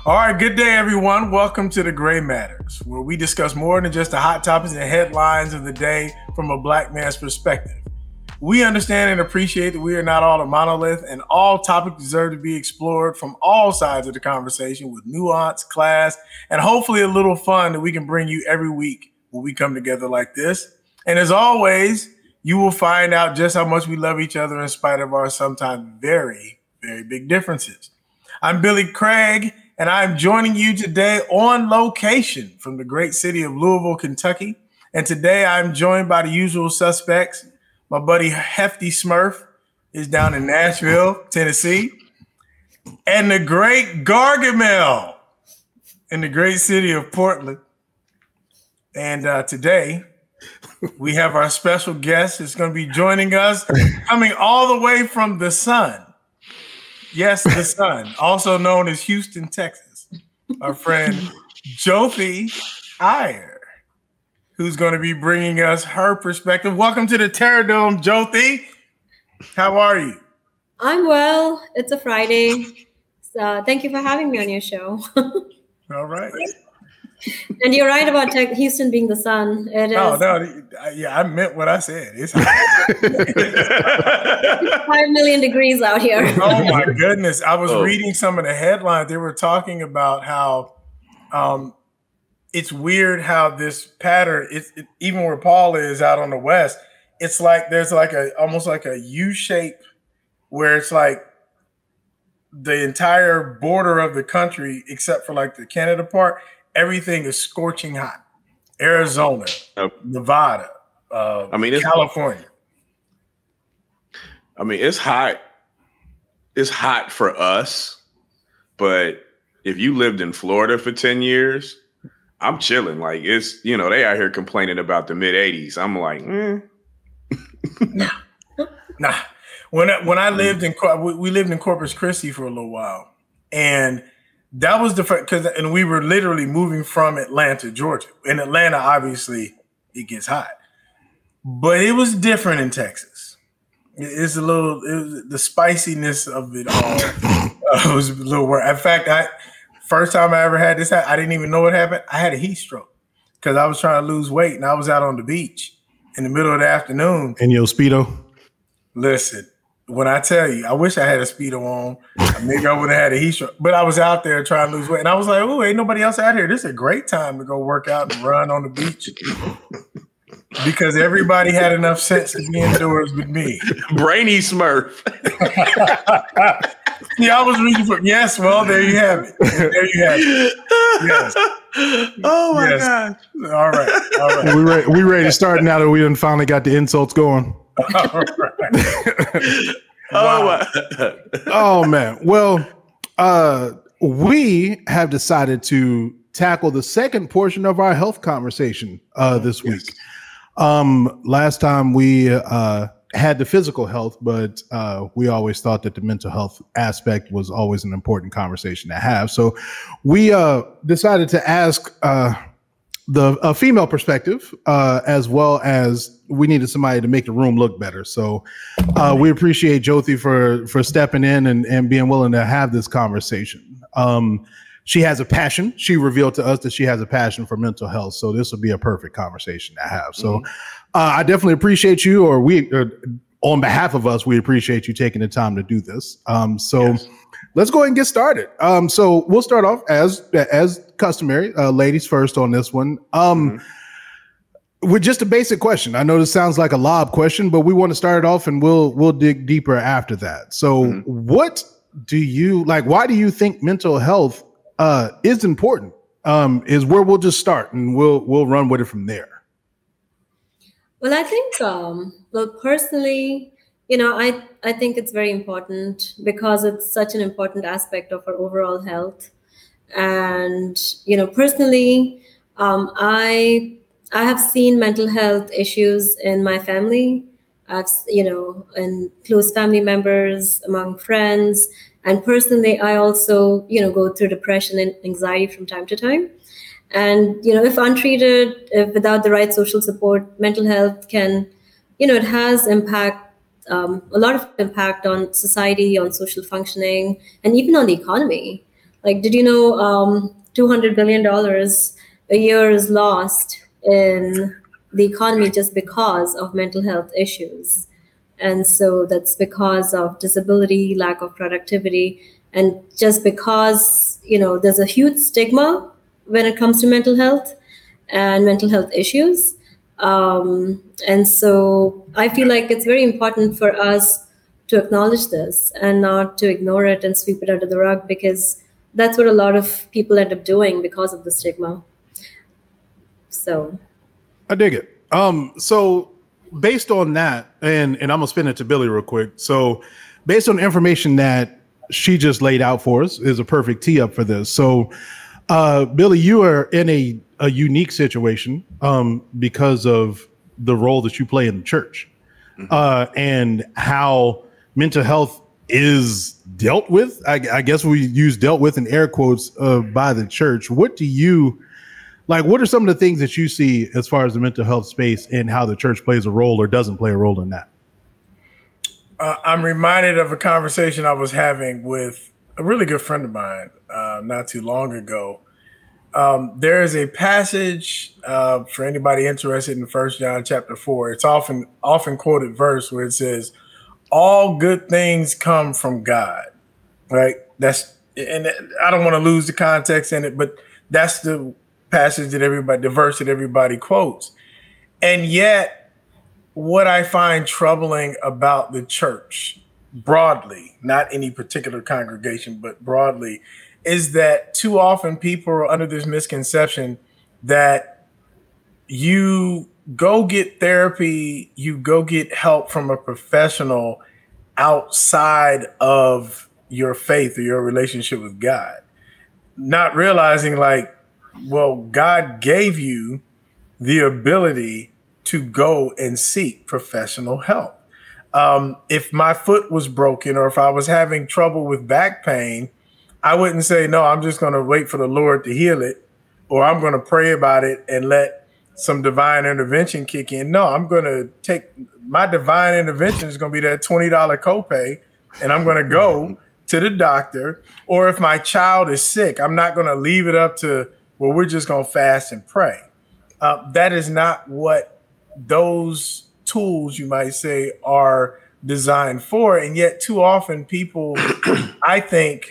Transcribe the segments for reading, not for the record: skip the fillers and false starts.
All right, good day, everyone. Welcome to The Gray Matters, where we discuss more than just the hot topics and headlines of the day from a Black man's perspective. We understand and appreciate that we are not all a monolith, and all topics deserve to be explored from all sides of the conversation with nuance, class, and hopefully a little fun that we can bring you every week when we come together like this. And as always, you will find out just how much we love each other in spite of our sometimes very, very big differences. I'm Billy Craig, and I'm joining you today on location from the great city of Louisville, Kentucky. And today I'm joined by the usual suspects. My buddy Hefty Smurf is down in Nashville, Tennessee. And the great Gargamel in the great city of Portland. And today we have our special guest that's going to be joining us, coming all the way from the sun. Yes, the sun, also known as Houston, Texas. Our friend Jyoti Iyer, who's going to be bringing us her perspective. Welcome to the Terror Dome, Jyoti. How are you? I'm well. It's a Friday. So thank you for having me on your show. All right. And you're right about Houston being the sun. It is. Oh, no. Yeah, I meant what I said. It's 5 million degrees out here. Oh, my goodness. I was reading some of the headlines. They were talking about how it's weird how this pattern, even where Paul is out on the west, it's like there's like almost like a U shape where it's like the entire border of the country, except for like the Canada part, everything is scorching hot. Arizona, Nevada, California. I mean, it's hot. It's hot for us, but if you lived in Florida for 10 years, I'm chilling. Like it's, they out here complaining about the mid 80s. I'm like, Nah. When I lived we lived in Corpus Christi for a little while, and that was and we were literally moving from Atlanta, Georgia. In Atlanta, obviously, it gets hot, but it was different in Texas. The spiciness of it all was a little worse. In fact, first time I ever had this, I didn't even know what happened. I had a heat stroke because I was trying to lose weight, and I was out on the beach in the middle of the afternoon. In your Speedo? Listen. When I tell you, I wish I had a Speedo on. Maybe I would have had a heat stroke. But I was out there trying to lose weight. And I was like, oh, ain't nobody else out here. This is a great time to go work out and run on the beach. Because everybody had enough sense to be indoors with me. Brainy Smurf. Yeah, I was reading for. Yes, well, there you have it. There you have it. Yes. Oh, my gosh. All right. We ready to start now that we done finally got the insults going. All right. Oh man. Well, we have decided to tackle the second portion of our health conversation this week. Last time we had the physical health, but we always thought that the mental health aspect was always an important conversation to have. So we decided to ask a female perspective, as well as we needed somebody to make the room look better. So we appreciate Jyoti for stepping in and being willing to have this conversation. She has a passion. She revealed to us that she has a passion for mental health. So this will be a perfect conversation to have. So I definitely appreciate you, or on behalf of us, we appreciate you taking the time to do this. Let's go ahead and get started. So we'll start off as customary, ladies first on this one. With just a basic question. I know this sounds like a lob question, but we want to start it off and we'll dig deeper after that. So what do you like? Why do you think mental health is important? Is where we'll just start and we'll run with it from there. Well, I think, personally, I think it's very important because it's such an important aspect of our overall health. And, personally, I have seen mental health issues in my family. I've, in close family members, among friends. And personally, I also, go through depression and anxiety from time to time. And, if untreated, if without the right social support, mental health can, it has a lot of impact on society, on social functioning, and even on the economy. Like, did you know $200 billion a year is lost in the economy just because of mental health issues? And so that's because of disability, lack of productivity, and just because, there's a huge stigma when it comes to mental health and mental health issues. And so I feel like it's very important for us to acknowledge this and not to ignore it and sweep it under the rug, because that's what a lot of people end up doing because of the stigma. So I dig it. So based on that, and I'm gonna spin it to Billy real quick. So based on the information that she just laid out for us is a perfect tee up for this. So Billy, you are in a unique situation because of the role that you play in the church, and how mental health is dealt with. I guess we use dealt with in air quotes by the church. What do you like? What are some of the things that you see as far as the mental health space and how the church plays a role or doesn't play a role in that? I'm reminded of a conversation I was having with a really good friend of mine not too long ago. There is a passage for anybody interested in 1 John chapter 4. It's often quoted verse where it says, "All good things come from God." Right? And I don't want to lose the context in it, but that's the passage the verse that everybody quotes. And yet, what I find troubling about the church broadly, not any particular congregation, but broadly, is that too often people are under this misconception that you go get therapy, you go get help from a professional outside of your faith or your relationship with God, not realizing God gave you the ability to go and seek professional help. If my foot was broken or if I was having trouble with back pain, I wouldn't say, no, I'm just going to wait for the Lord to heal it, or I'm going to pray about it and let some divine intervention kick in. No, I'm going to take my divine intervention is going to be that $20 copay, and I'm going to go to the doctor. Or if my child is sick, I'm not going to leave it up to, well, we're just going to fast and pray. That is not what those tools, you might say, are designed for. And yet too often people, I think,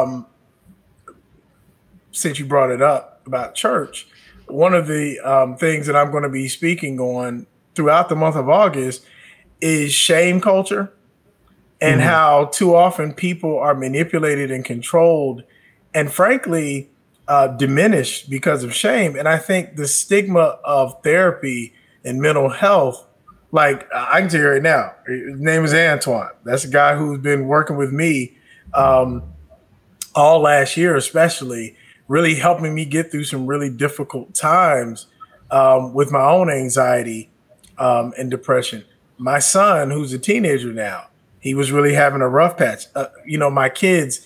since you brought it up about church, one of the things that I'm going to be speaking on throughout the month of August is shame culture, and how too often people are manipulated and controlled and frankly diminished because of shame. And I think the stigma of therapy and mental health, like I can tell you right now, his name is Antoine. That's a guy who's been working with me all last year, especially, really helping me get through some really difficult times with my own anxiety and depression. My son, who's a teenager now, he was really having a rough patch. My kids,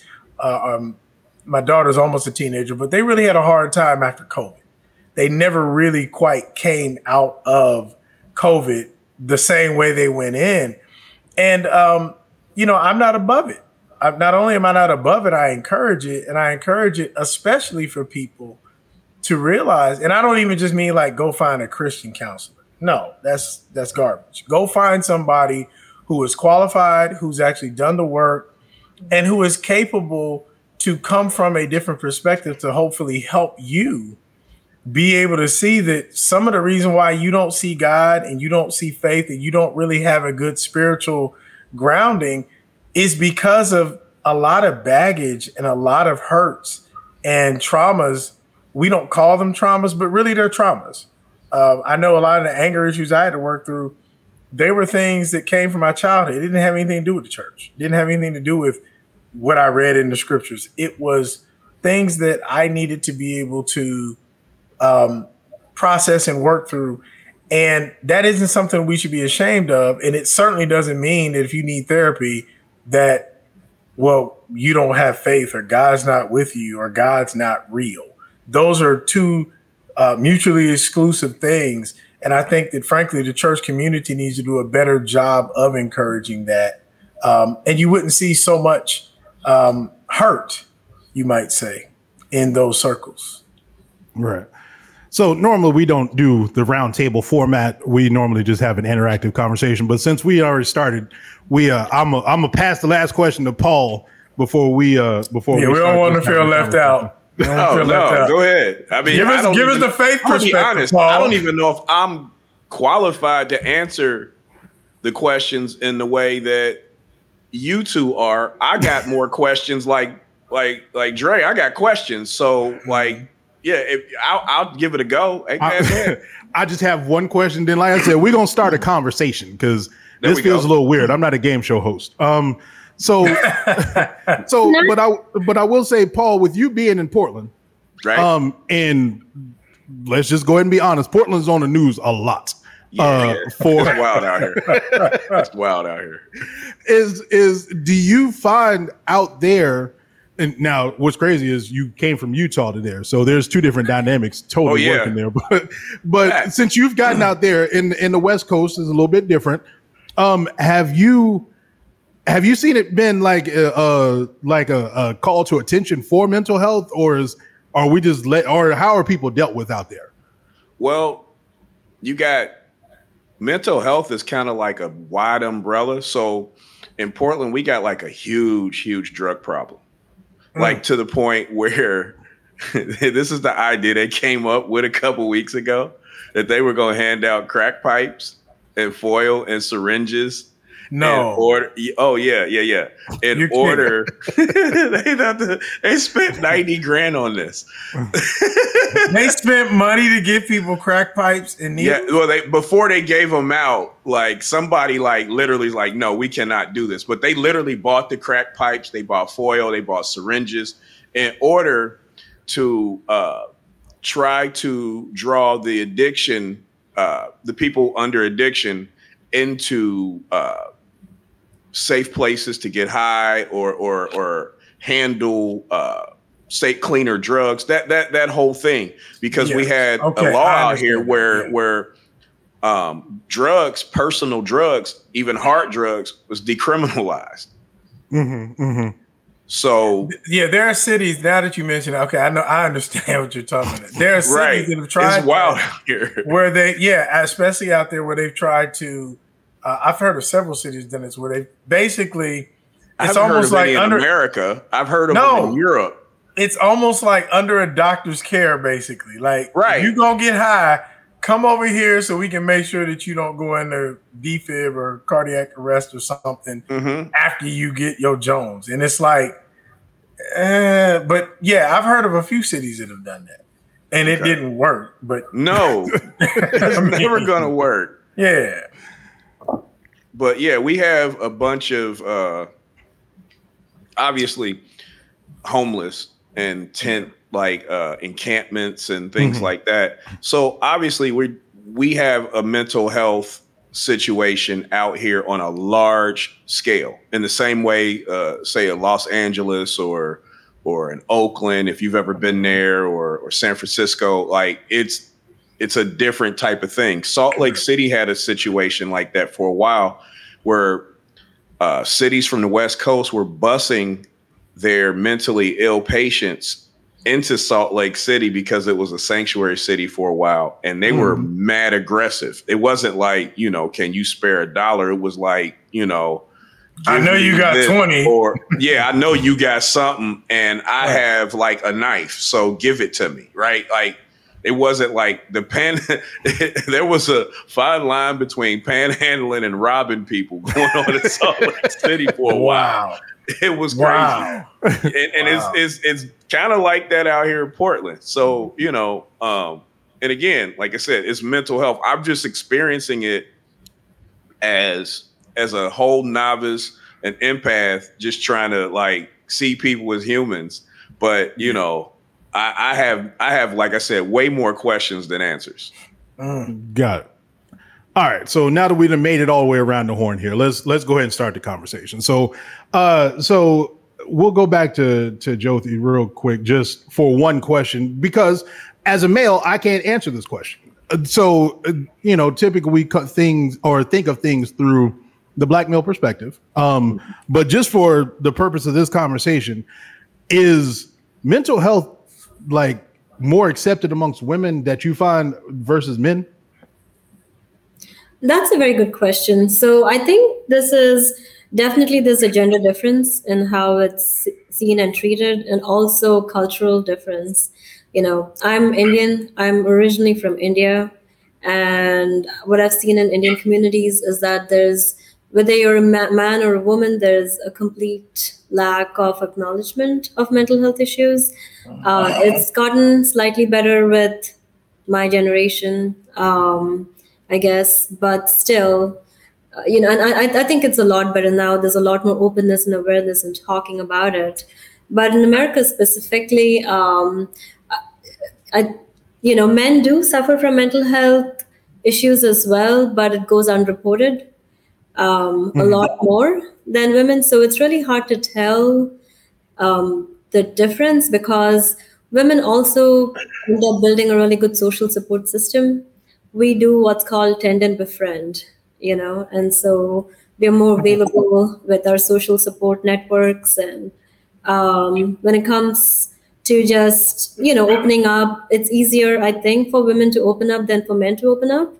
my daughter's almost a teenager, but they really had a hard time after COVID. They never really quite came out of COVID the same way they went in. And, I'm not above it. Not only am I not above it, I encourage it. And I encourage it especially for people to realize, and I don't even just mean like go find a Christian counselor. No, that's garbage. Go find somebody who is qualified, who's actually done the work, and who is capable to come from a different perspective to hopefully help you be able to see that some of the reason why you don't see God and you don't see faith and you don't really have a good spiritual grounding is because of a lot of baggage and a lot of hurts and traumas. We don't call them traumas, but really they're traumas. I know a lot of the anger issues I had to work through, they were things that came from my childhood. It didn't have anything to do with the church. It didn't have anything to do with what I read in the scriptures. It was things that I needed to be able to process and work through. And that isn't something we should be ashamed of. And it certainly doesn't mean that if you need therapy that, well, you don't have faith or God's not with you or God's not real. Those are two mutually exclusive things. And I think that, frankly, the church community needs to do a better job of encouraging that. And you wouldn't see so much hurt. you might say, in those circles. Right. So normally we don't do the round table format. We normally just have an interactive conversation. But since we already started, I'm gonna pass the last question to Paul before we we don't want to feel left out. No, go ahead. I mean, give us the faith perspective. Honest, Paul. I don't even know if I'm qualified to answer the questions in the way that you two are. I got more questions like Dre. I got questions. So yeah, I'll give it a go. I just have one question. Then, like I said, we're gonna start a conversation because this feels a little weird. I'm not a game show host. But I will say, Paul, with you being in Portland, right? And let's just go ahead and be honest, Portland's on the news a lot. It's wild out here. It's wild out here. Do you find out there? And now, what's crazy is you came from Utah to there, so there's two different dynamics totally working there. But since you've gotten out there in the West Coast, is a little bit different. Have you seen it been like a call to attention for mental health, or how are people dealt with out there? Well, you got mental health is kind of like a wide umbrella. So in Portland, we got like a huge drug problem. Like to the point where this is the idea they came up with a couple weeks ago that they were going to hand out crack pipes and foil and syringes. No. In order, they spent 90 grand on this. They spent money to give people crack pipes and needles? Yeah, well, before they gave them out, like somebody literally no, we cannot do this. But they literally bought the crack pipes, they bought foil, they bought syringes in order to try to draw the addiction, the people under addiction into safe places to get high or handle state cleaner drugs, that whole thing, because we had a law out here where drugs, personal drugs, even hard drugs, was decriminalized. So there are cities, now that you mention it, okay, I understand what you're talking about. There are cities that have tried, it's wild out here, where especially out there where they've tried to. I've heard of several cities done this where they basically, it's almost like under America. I've heard of them in Europe. It's almost like under a doctor's care, basically. Like, right, you gonna get high, come over here so we can make sure that you don't go into defib or cardiac arrest or something after you get your Jones. And it's like, but yeah, I've heard of a few cities that have done that, and it didn't work. But no, it's never gonna work. Yeah. But yeah, we have a bunch of obviously homeless and tent encampments and things like that. So obviously we have a mental health situation out here on a large scale, in the same way, say, in Los Angeles or in Oakland, if you've ever been there, or San Francisco. Like it's a different type of thing. Salt Lake City had a situation like that for a while, where cities from the West Coast were busing their mentally ill patients into Salt Lake City because it was a sanctuary city for a while, and they were mad aggressive. It wasn't like, can you spare $1? It was like, I know you got 20, or I know you got something, and I have like a knife, so give it to me, right? Like, it wasn't like there was a fine line between panhandling and robbing people going on in Salt Lake City for a while. It was crazy. Wow. And it's kind of like that out here in Portland. So, and again, like I said, it's mental health. I'm just experiencing it as a whole novice, an empath, just trying to see people as humans. But, I have, like I said, way more questions than answers. Got it. All right. So now that we've made it all the way around the horn here, let's go ahead and start the conversation. So we'll go back to Jyoti real quick, just for one question, because as a male, I can't answer this question. So, typically we cut things or think of things through the black male perspective. But just for the purpose of this conversation, is mental health like more accepted amongst women that you find versus men? That's a very good question. So I think there's a gender difference in how it's seen and treated, and also cultural difference. I'm Indian. I'm originally from India, and what I've seen in Indian communities is that whether you're a man or a woman, there's a complete lack of acknowledgement of mental health issues. It's gotten slightly better with my generation. I guess, but still, and I think it's a lot better now. There's a lot more openness and awareness and talking about it. But in America specifically, men do suffer from mental health issues as well, but it goes unreported a lot more than women. So it's really hard to tell the difference, because women also end up building a really good social support system. We do what's called tend and befriend, and so we're more available with our social support networks. And when it comes to just, opening up, it's easier, I think, for women to open up than for men to open up.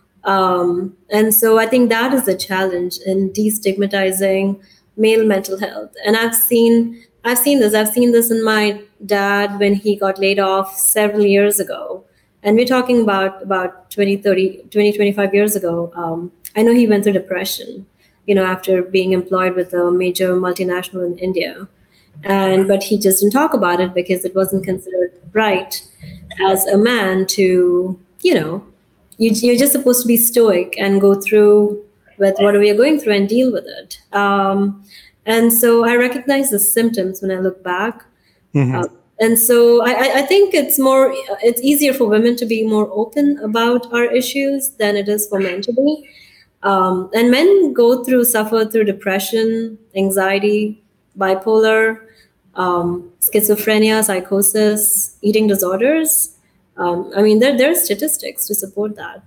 And so I think that is the challenge in destigmatizing male mental health. And I've seen this in my dad when he got laid off several years ago. And we're talking about 25 years ago. I know he went through depression, after being employed with a major multinational in India. But he just didn't talk about it because it wasn't considered right as a man to, you're just supposed to be stoic and go through with whatever you're going through and deal with it. And so I recognize the symptoms when I look back. Mm-hmm. And so I think it's easier for women to be more open about our issues than it is for men to be. And men suffer through depression, anxiety, bipolar, schizophrenia, psychosis, eating disorders. There are statistics to support that.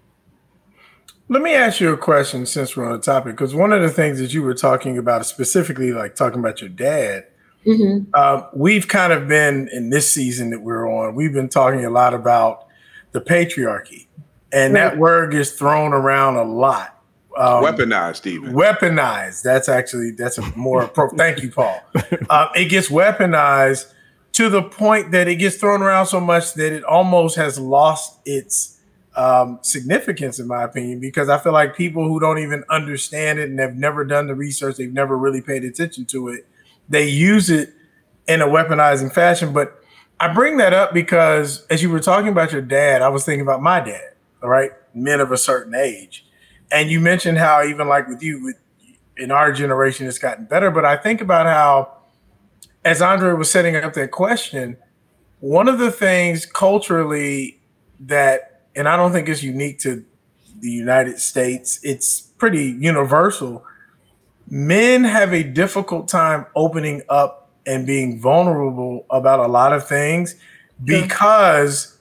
Let me ask you a question since we're on the topic, because one of the things that you were talking about, specifically like talking about your dad, we've kind of been in this season that we're on, we've been talking a lot about the patriarchy, and that word gets thrown around a lot. Weaponized even. Weaponized. That's a more thank you, Paul. It gets weaponized to the point that it gets thrown around so much that it almost has lost its significance, in my opinion, because I feel like people who don't even understand it and have never done the research, they've never really paid attention to it, they use it in a weaponizing fashion. But I bring that up because as you were talking about your dad, I was thinking about my dad, all right? Men of a certain age. And you mentioned how even like with you, in our generation, it's gotten better. But I think about how, as Andre was setting up that question, one of the things culturally that, and I don't think it's unique to the United States, it's pretty universal. Men have a difficult time opening up and being vulnerable about a lot of things because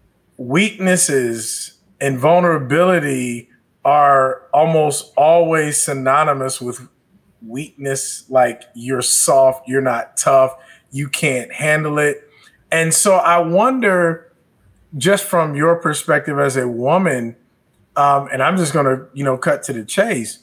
weaknesses and vulnerability are almost always synonymous with weakness. Like, you're soft, you're not tough, you can't handle it. And so I wonder, just from your perspective as a woman, and I'm just going to, cut to the chase.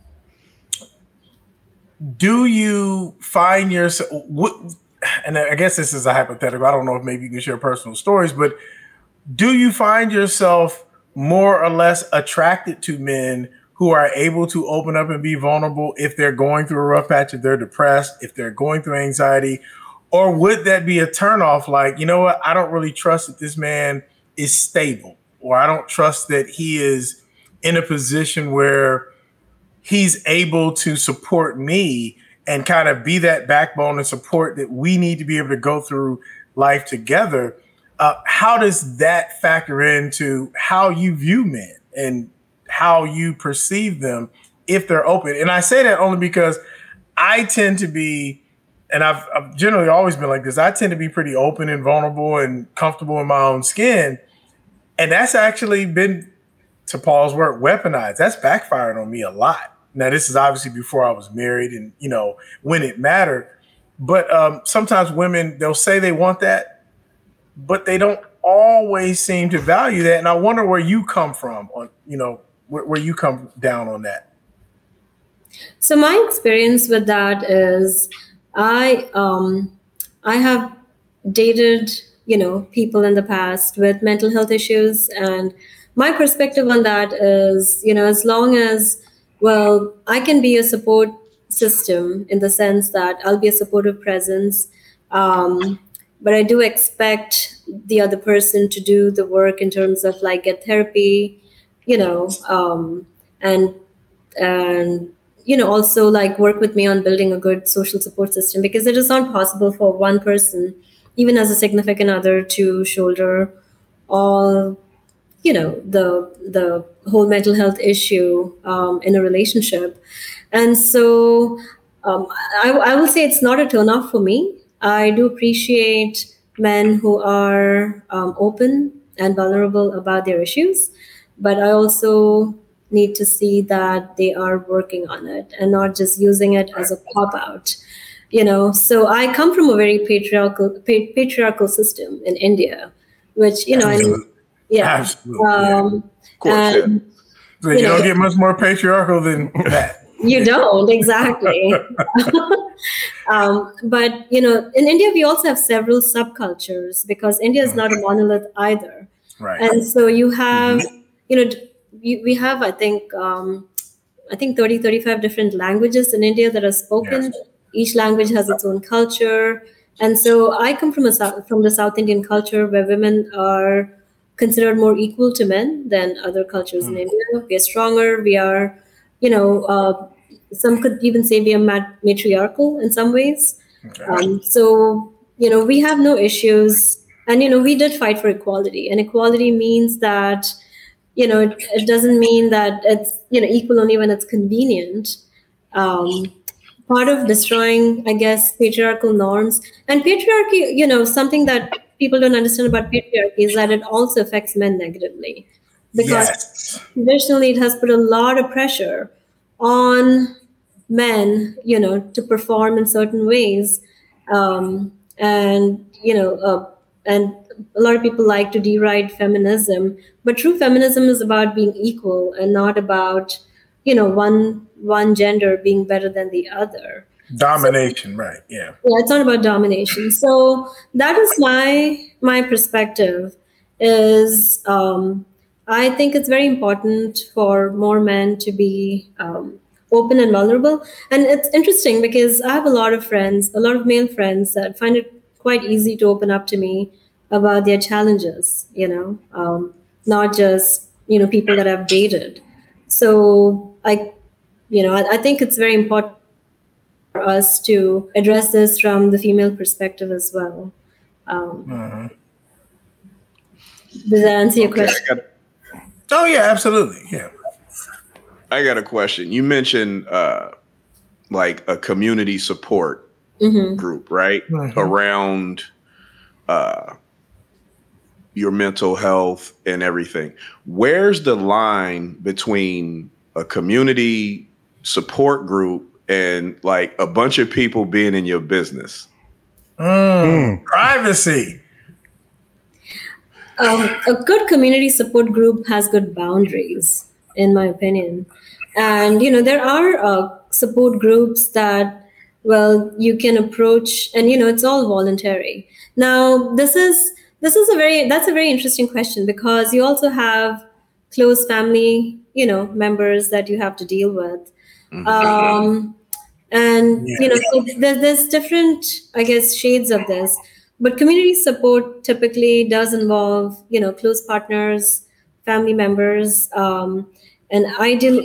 Do you find yourself, and I guess this is a hypothetical, I don't know if maybe you can share personal stories, but do you find yourself more or less attracted to men who are able to open up and be vulnerable if they're going through a rough patch, if they're depressed, if they're going through anxiety? Or would that be a turnoff? Like, you know what? I don't really trust that this man is stable, or I don't trust that he is in a position where he's able to support me and kind of be that backbone and support that we need to be able to go through life together. How does that factor into how you view men and how you perceive them if they're open? And I say that only because I tend to be, and I've generally always been like this, I tend to be pretty open and vulnerable and comfortable in my own skin. And that's actually been, to Paul's word, weaponized. That's backfired on me a lot. Now, this is obviously before I was married and, when it mattered. But sometimes women, they'll say they want that, but they don't always seem to value that. And I wonder where you come from on, where you come down on that. So my experience with that is I have dated, people in the past with mental health issues, and my perspective on that is, as long as, well, I can be a support system in the sense that I'll be a supportive presence, but I do expect the other person to do the work in terms of like get therapy, and also like work with me on building a good social support system, because it is not possible for one person, even as a significant other, to shoulder all the whole mental health issue in a relationship. And so I will say it's not a turnoff for me. I do appreciate men who are open and vulnerable about their issues, but I also need to see that they are working on it and not just using it as a pop out. So I come from a very patriarchal system in India, which Absolutely. Of course, So you don't get much more patriarchal than that. You don't, exactly. But in India, we also have several subcultures, because India is not a monolith either. Right. And so you have, we have, I think 30, 35 different languages in India that are spoken. Yes. Each language has its own culture. And so I come from the South Indian culture, where women are considered more equal to men than other cultures in India. We are stronger. We are, some could even say we are matriarchal in some ways. Okay. So, we have no issues. And, we did fight for equality. And equality means that, it doesn't mean that it's, equal only when it's convenient. Part of destroying, I guess, patriarchal norms and patriarchy, something that people don't understand about patriarchy is that it also affects men negatively, because traditionally it has put a lot of pressure on men, to perform in certain ways. And a lot of people like to deride feminism, but true feminism is about being equal and not about, one gender being better than the other. Domination, right? Yeah. Yeah, it's not about domination. So that is my perspective. Is I think it's very important for more men to be open and vulnerable. And it's interesting because I have a lot of male friends that find it quite easy to open up to me about their challenges. Not just people that I've dated. So I think it's very important for us to address this from the female perspective as well. Does that answer your question? Oh yeah, absolutely. Yeah. I got a question. You mentioned like a community support group, right? Around your mental health and everything. Where's the line between a community support group and like a bunch of people being in your business? Privacy. A good community support group has good boundaries, in my opinion. And, there are support groups that, you can approach, and, it's all voluntary. Now, that's a very interesting question, because you also have close family, members that you have to deal with. So there's different, I guess, shades of this. But community support typically does involve, close partners, family members, and ideally,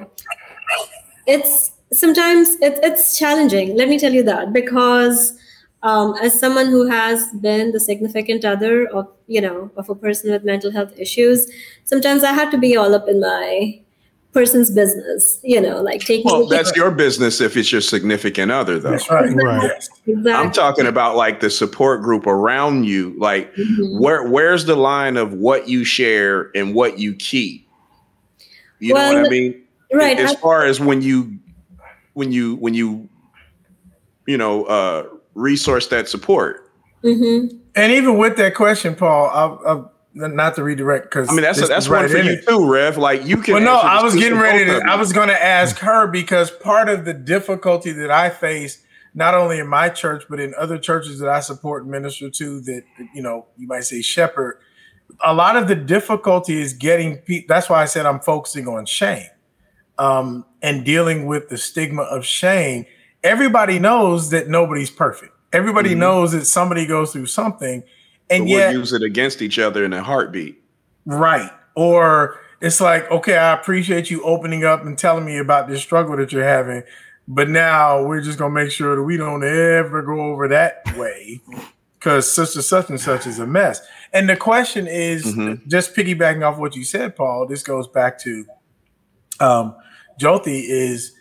it's challenging. Let me tell you that, because as someone who has been the significant other of a person with mental health issues, sometimes I had to be all up in my person's business, like taking. Well, that's your business if it's your significant other, though. That's right. Right. Exactly. I'm talking about like the support group around you. Like, where's the line of what you share and what you keep? You know what I mean? Right. As far as when you resource that support. Mm-hmm. And even with that question, Paul, I'll not to redirect because I mean that's one for you too, Rev. Like you can. Well, no, I was getting ready to. I was going to ask her because part of the difficulty that I face, not only in my church but in other churches that I support and minister to, that you might say shepherd. A lot of the difficulty is getting people. That's why I said I'm focusing on shame, and dealing with the stigma of shame. Everybody knows that nobody's perfect. Everybody knows that somebody goes through something. And we'll yet, use it against each other in a heartbeat. Right. Or it's like, okay, I appreciate you opening up and telling me about this struggle that you're having. But now we're just going to make sure that we don't ever go over that way because such and such is a mess. And the question is, just piggybacking off what you said, Paul, this goes back to Jyoti, is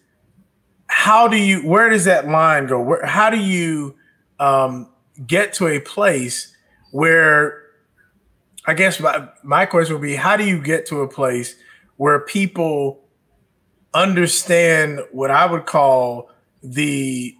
where does that line go? How do you get to a place where, I guess my question would be, how do you get to a place where people understand what I would call the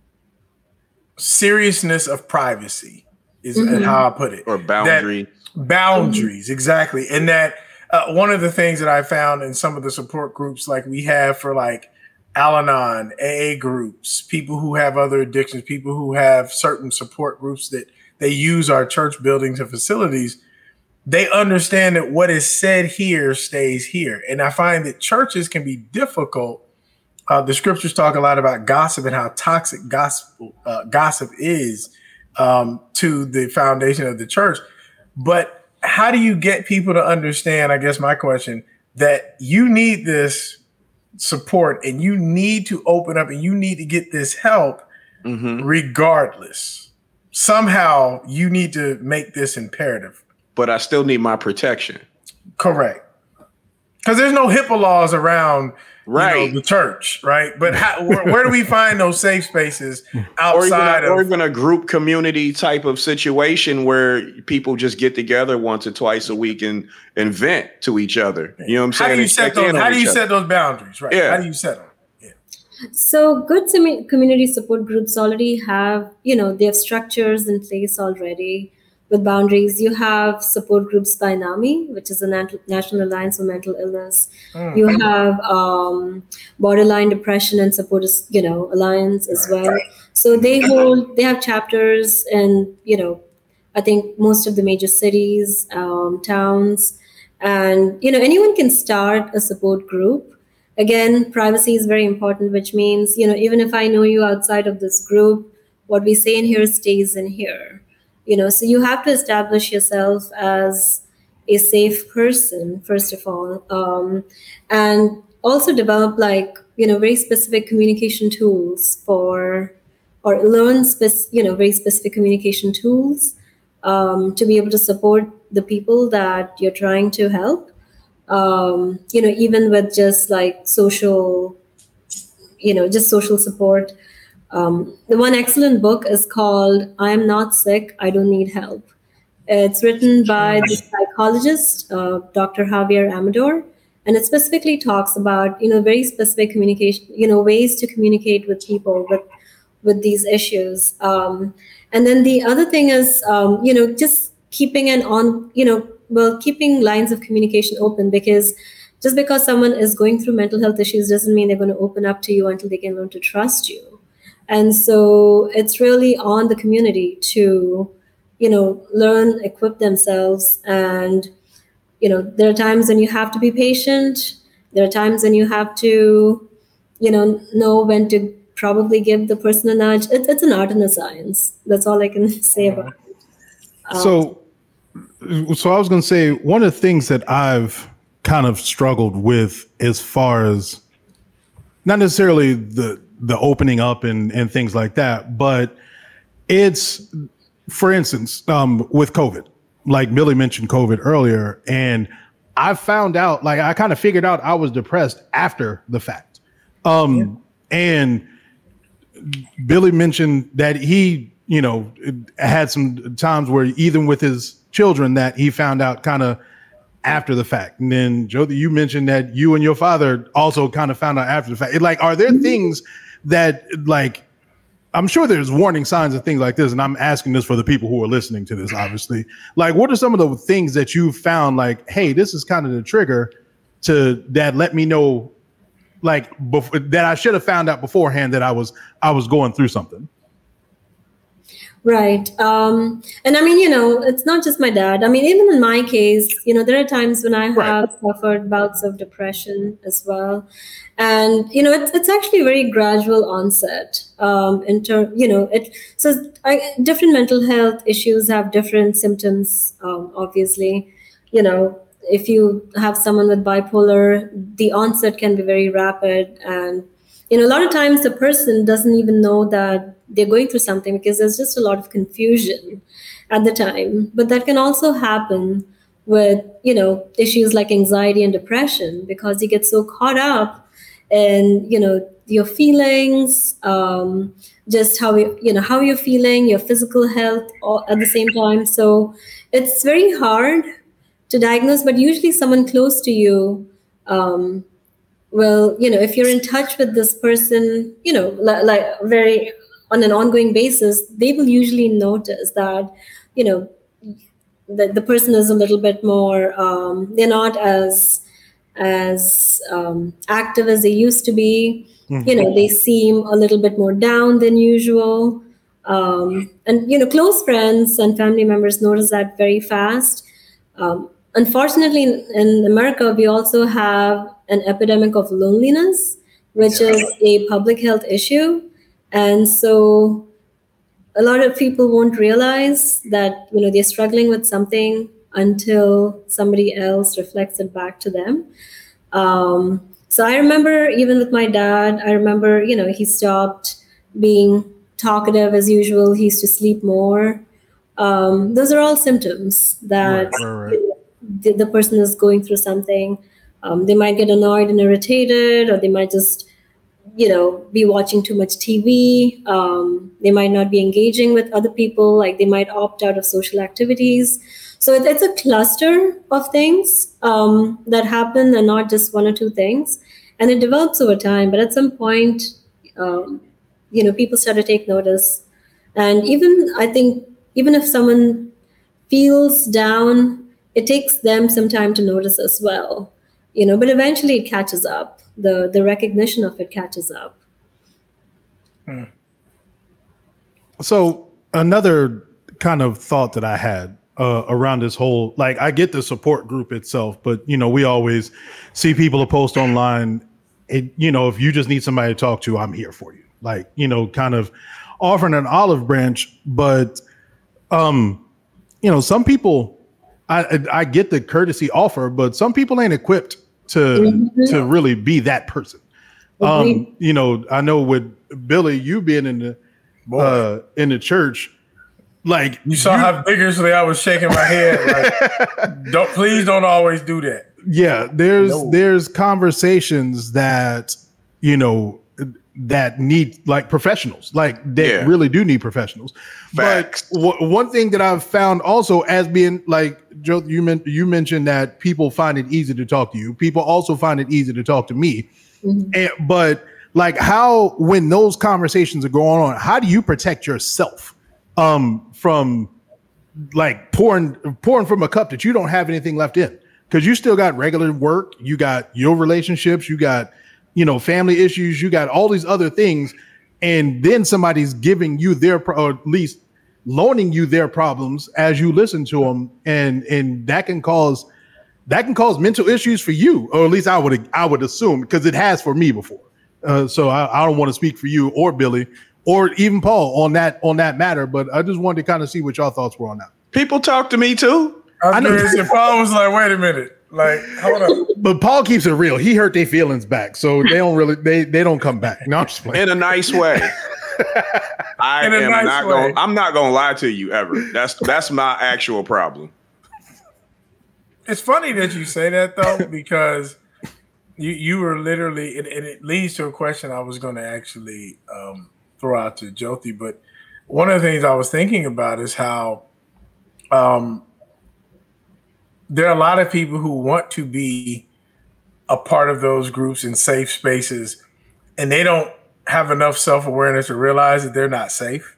seriousness of privacy is how I put it. Or boundary. Boundaries, exactly. And that one of the things that I found in some of the support groups like we have for like Al-Anon, AA groups, people who have other addictions, people who have certain support groups that they use our church buildings and facilities, they understand that what is said here stays here. And I find that churches can be difficult. The scriptures talk a lot about gossip and how toxic gossip is to the foundation of the church. But how do you get people to understand, I guess my question, that you need this support and you need to open up and you need to get this help regardless? Somehow you need to make this imperative. But I still need my protection. Correct. Because there's no HIPAA laws around the church, right? But where do we find those safe spaces outside or even a group community type of situation where people just get together once or twice a week and vent to each other? You know what I'm saying? How do you set those boundaries, right? Yeah. How do you set them? So good community support groups already have, they have structures in place already with boundaries. You have support groups by NAMI, which is the National Alliance for Mental Illness. You have Borderline Depression and Support, Alliance as well. So they have chapters in, I think most of the major cities, towns, and, anyone can start a support group. Again, privacy is very important, which means, even if I know you outside of this group, what we say in here stays in here. So you have to establish yourself as a safe person, first of all, and also develop very specific communication tools learn very specific communication tools to be able to support the people that you're trying to help. Even with just like social, just social support. The one excellent book is called I Am Not Sick, I Don't Need Help. It's written by the psychologist, Dr. Javier Amador, and it specifically talks about, very specific communication, ways to communicate with people with these issues. And then the other thing is, just keeping keeping lines of communication open, because just because someone is going through mental health issues doesn't mean they're going to open up to you until they can learn to trust you. And so it's really on the community to, learn, equip themselves. And, there are times when you have to be patient. There are times when you have to, know when to probably give the person a nudge. It's an art and a science. That's all I can say about it. So I was going to say, one of the things that I've kind of struggled with as far as not necessarily the opening up and things like that, but it's, for instance, with COVID, like Billy mentioned COVID earlier, and I found out, I kind of figured out I was depressed after the fact. And Billy mentioned that he, had some times where even with his children that he found out kind of after the fact. And then Jyoti, you mentioned that you and your father also kind of found out after the fact. Are there things that I'm sure there's warning signs and things like this, and I'm asking this for the people who are listening to this, obviously. Like, what are some of the things that you found, like, hey, this is kind of the trigger to that let me know, like, that I should have found out beforehand that I was going through something? Right. And I mean, it's not just my dad. I mean, even in my case, there are times when I have suffered bouts of depression as well. And, it's actually a very gradual onset. Different mental health issues have different symptoms, obviously. If you have someone with bipolar, the onset can be very rapid. And, a lot of times the person doesn't even know that they're going through something because there's just a lot of confusion at the time. But that can also happen with, issues like anxiety and depression, because you get so caught up in, your feelings, just how you're feeling, your physical health all at the same time. So it's very hard to diagnose, but usually someone close to you, if you're in touch with this person, like very on an ongoing basis, they will usually notice that, the person is a little bit more, they're not as active as they used to be. Mm-hmm. They seem a little bit more down than usual. And close friends and family members notice that very fast. Unfortunately, in America, we also have an epidemic of loneliness, which is a public health issue. And so a lot of people won't realize that, they're struggling with something until somebody else reflects it back to them. So I remember even with my dad, he stopped being talkative as usual. He used to sleep more. Those are all symptoms that the person is going through something. They might get annoyed and irritated, or they might just, be watching too much TV. They might not be engaging with other people, like they might opt out of social activities. So it's a cluster of things that happen, and not just one or two things. And it develops over time. But at some point, people start to take notice. And I think even if someone feels down, it takes them some time to notice as well, but eventually it catches up. The recognition of it catches up. So another kind of thought that I had around this whole, like, I get the support group itself, but, we always see people post online, if you just need somebody to talk to, I'm here for you. Like, kind of offering an olive branch, but, some people, I get the courtesy offer, but some people ain't equipped to really be that person. I know with Billy, you being in the church, like you saw how vigorously I was shaking my head. Like, please don't always do that. Yeah, there's conversations that that need, like, professionals, like they really do need professionals. Facts. But one thing that I've found also, as being, like, Joe, you mentioned that people find it easy to talk to you. People also find it easy to talk to me. Mm-hmm. But like, when those conversations are going on, how do you protect yourself from, like, pouring from a cup that you don't have anything left in? Because you still got regular work, you got your relationships, you got family issues, you got all these other things, and then somebody's giving you or at least loaning you their problems as you listen to them, and that can cause mental issues for you, or at least I would assume, because it has for me before. So I don't want to speak for you or Billy or even Paul on that matter, but I just wanted to kind of see what y'all thoughts were on that. People talk to me too. I know. Paul was like, "Wait a minute." Like, hold up. But Paul keeps it real. He hurt their feelings back, so they don't really they don't come back. No, I'm just playing. In a nice way. I'm not gonna lie to you ever. That's my actual problem. It's funny that you say that, though, because you were literally, and it leads to a question I was going to actually throw out to Jyoti. But one of the things I was thinking about is how there are a lot of people who want to be a part of those groups in safe spaces, and they don't have enough self-awareness to realize that they're not safe.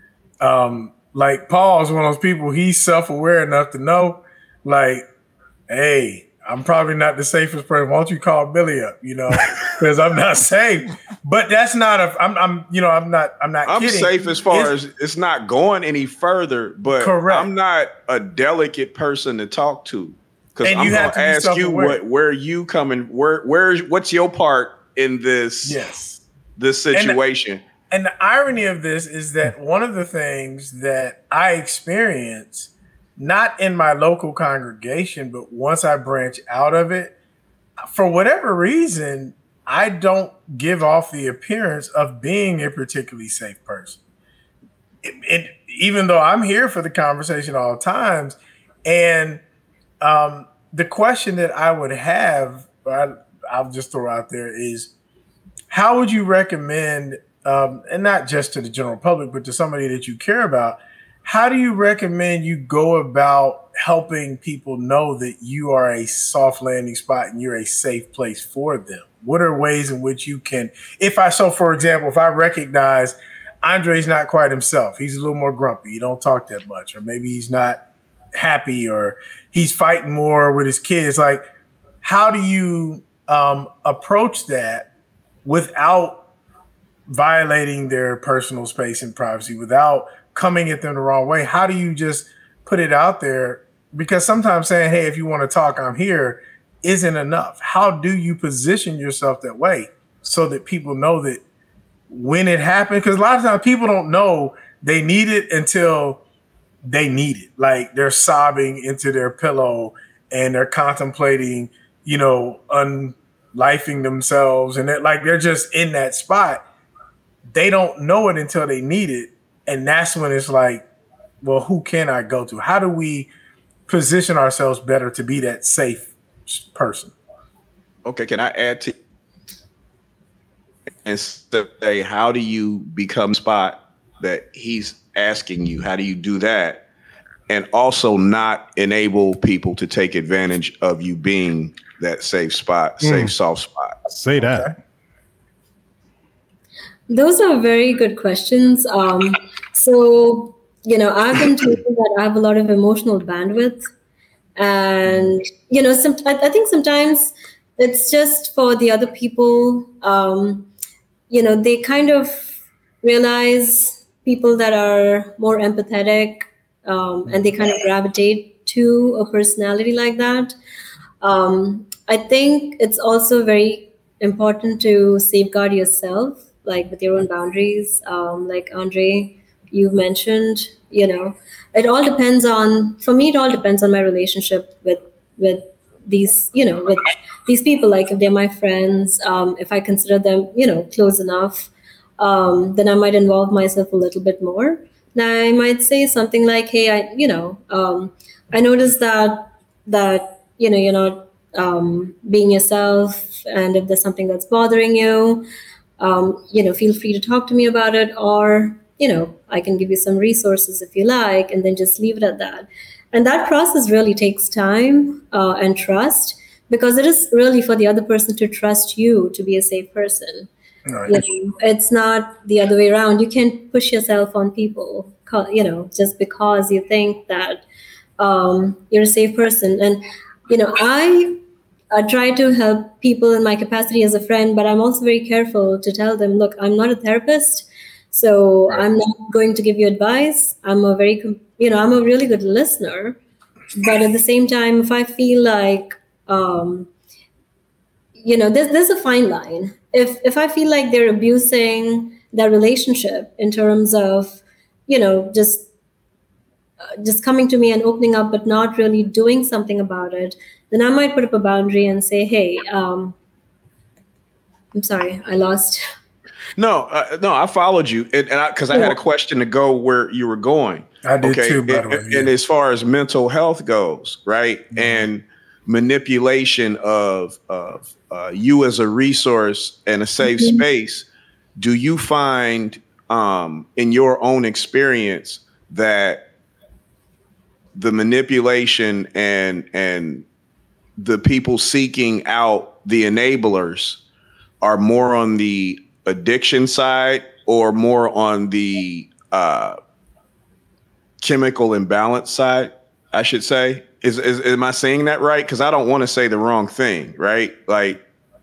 Like Paul is one of those people, he's self-aware enough to know, like, hey, I'm probably not the safest person. Why don't you call Billy up, because I'm not safe. But that's not I'm kidding. Safe as far as it's not going any further, but correct. I'm not a delicate person to talk to. Because I'm going to ask you where you coming, what's your part in this, this situation? And the irony of this is that one of the things that I experience, not in my local congregation, but once I branch out of it, for whatever reason, I don't give off the appearance of being a particularly safe person. Even though I'm here for the conversation all times, and the question that I would have, I'll just throw out there is, how would you recommend, and not just to the general public, but to somebody that you care about, how do you recommend you go about helping people know that you are a soft landing spot and you're a safe place for them? What are ways in which you can, for example, if I recognize Andre's not quite himself, he's a little more grumpy, he don't talk that much, or maybe he's not happy, or he's fighting more with his kids. Like, how do you approach that without violating their personal space and privacy, without coming at them the wrong way? How do you just put it out there? Because sometimes saying, hey, if you want to talk, I'm here, isn't enough. How do you position yourself that way so that people know that when it happened? Because a lot of times people don't know they need it until they need it. Like, they're sobbing into their pillow and they're contemplating, unlifing themselves. And they're just in that spot. They don't know it until they need it. And that's when it's like, well, who can I go to? How do we position ourselves better to be that safe person? Okay, can I add to and say, how do you become spot that he's asking you? How do you do that? And also not enable people to take advantage of you being that safe spot, safe, soft spot. Say that. Okay. Those are very good questions. So, I've been told that I have a lot of emotional bandwidth. And, I think sometimes it's just for the other people, they kind of realize people that are more empathetic, and they kind of gravitate to a personality like that. I think it's also very important to safeguard yourself, like with your own boundaries. Like Andre, you've mentioned, it all depends on my relationship with these, with these people. Like, if they're my friends, if I consider them, close enough, then I might involve myself a little bit more. Now, I might say something like, hey, I noticed that, you're not being yourself. And if there's something that's bothering you, feel free to talk to me about it, or, I can give you some resources if you like, and then just leave it at that. And that process really takes time and trust, because it is really for the other person to trust you to be a safe person. Right. It's not the other way around. You can't push yourself on people, just because you think that you're a safe person. And, I try to help people in my capacity as a friend, but I'm also very careful to tell them, look, I'm not a therapist, so I'm not going to give you advice. I'm a really good listener. But at the same time, if I feel like, there's a fine line. If I feel like they're abusing that relationship in terms of, just coming to me and opening up, but not really doing something about it, then I might put up a boundary and say, hey, I'm sorry, I lost. No, I followed you. And because I had a question to go where you were going. I did too, by the way. And as far as mental health goes, right? Mm-hmm. And manipulation of you as a resource and a safe space, do you find in your own experience that the manipulation and the people seeking out the enablers are more on the addiction side or more on the chemical imbalance side, I should say. Am I saying that right? Because I don't want to say the wrong thing, right? Like,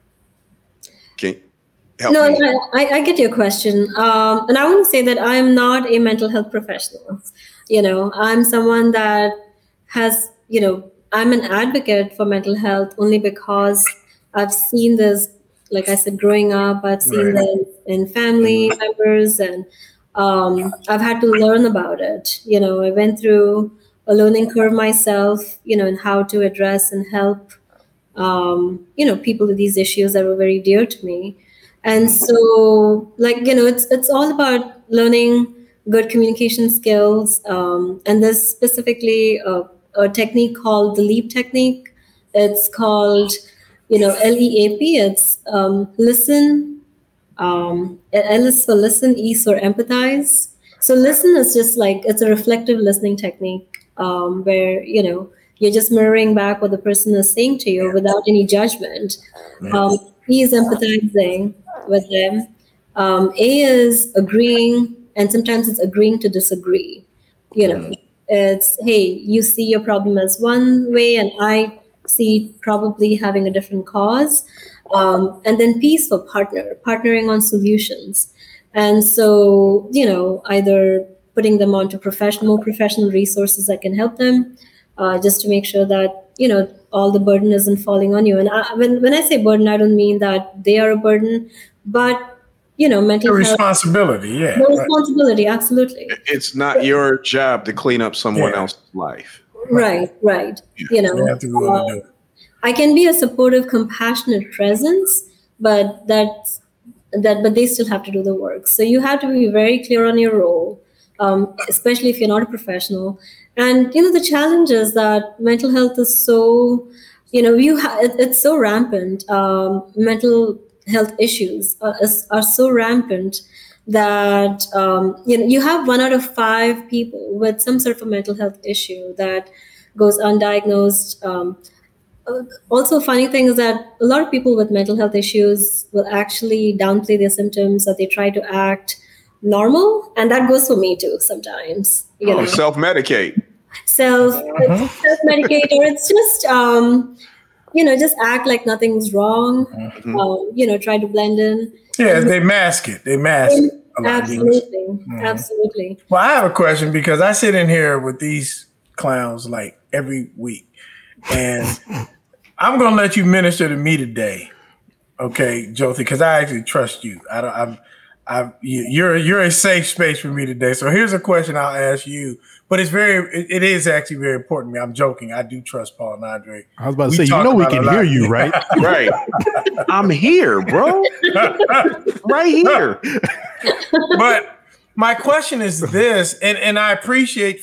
can help me? No, I get your question. And I want to say that I'm not a mental health professional. I'm someone that has, I'm an advocate for mental health only because I've seen this, like I said, growing up, I've seen this in family members, and I've had to learn about it. I went through a learning curve myself, in how to address and help, people with these issues that were very dear to me. And so, it's all about learning good communication skills. And there's specifically a technique called the LEAP technique. It's called, LEAP. It's listen. L is for listen, E is for empathize. So listen is just it's a reflective listening technique where, you're just mirroring back what the person is saying to you without any judgment. E is empathizing with them. A is agreeing, and sometimes it's agreeing to disagree. It's, hey, you see your problem as one way, and I see probably having a different cause. And then P is for partnering on solutions. And so, either putting them onto more professional resources that can help them, just to make sure that, all the burden isn't falling on you. And when I say burden, I don't mean that they are a burden, but, mental health. Responsibility, The responsibility, absolutely. It's not your job to clean up someone else's life. Right. You have to go and do it. I can be a supportive, compassionate presence, but but they still have to do the work. So you have to be very clear on your role, especially if you're not a professional. And the challenge is that mental health is so, it's so rampant. Mental health issues are so rampant that you have 1 out of 5 people with some sort of a mental health issue that goes undiagnosed. Also, funny thing is that a lot of people with mental health issues will actually downplay their symptoms, that they try to act normal, and that goes for me too sometimes. Self-medicate. Self-medicate, or it's just just act like nothing's wrong. Try to blend in. Yeah, they mask it. Absolutely. Well, I have a question because I sit in here with these clowns like every week, and I'm gonna let you minister to me today, okay, Jyoti? Because I actually trust you. You're a safe space for me today. So here's a question I'll ask you, but it is actually very important to me. I'm joking. I do trust Paul and Andre. I was about to say, we can hear you, right? Right. I'm here, bro. Right here. But my question is this, and I appreciate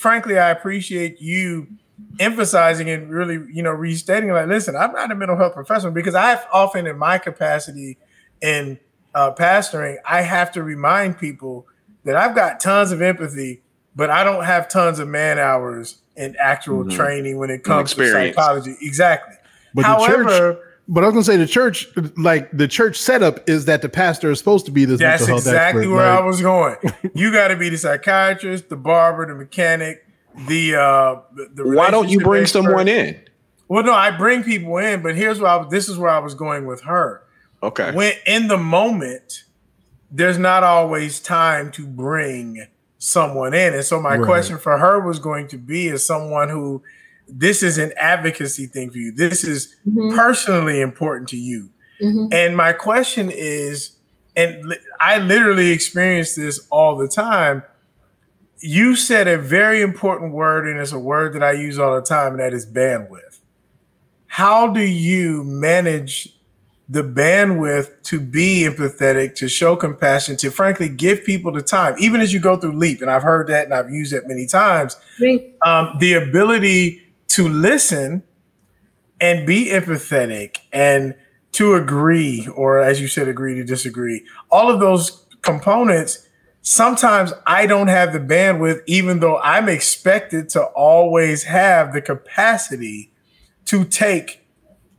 you emphasizing and really, restating, like, listen, I'm not a mental health professional, because I've often, in my capacity in pastoring, I have to remind people that I've got tons of empathy, but I don't have tons of man hours in actual training when it comes to psychology. Exactly. But however, I was gonna say the church setup is that the pastor is supposed to be this mental health expert. That's exactly where I was going. You got to be the psychiatrist, the barber, the mechanic, the Why don't you bring someone in? Well, no, I bring people in, but this is where I was going with her. Okay. When in the moment, there's not always time to bring someone in. And so my question for her was going to be, as someone who, this is an advocacy thing for you. This is personally important to you. And my question is, and I literally experience this all the time. You said a very important word, and it's a word that I use all the time, and that is bandwidth. How do you manage the bandwidth to be empathetic, to show compassion, to frankly give people the time, even as you go through LEAP? And I've heard that and I've used that many times. The ability to listen and be empathetic and to agree, or as you said, agree to disagree. All of those components, sometimes I don't have the bandwidth, even though I'm expected to always have the capacity to take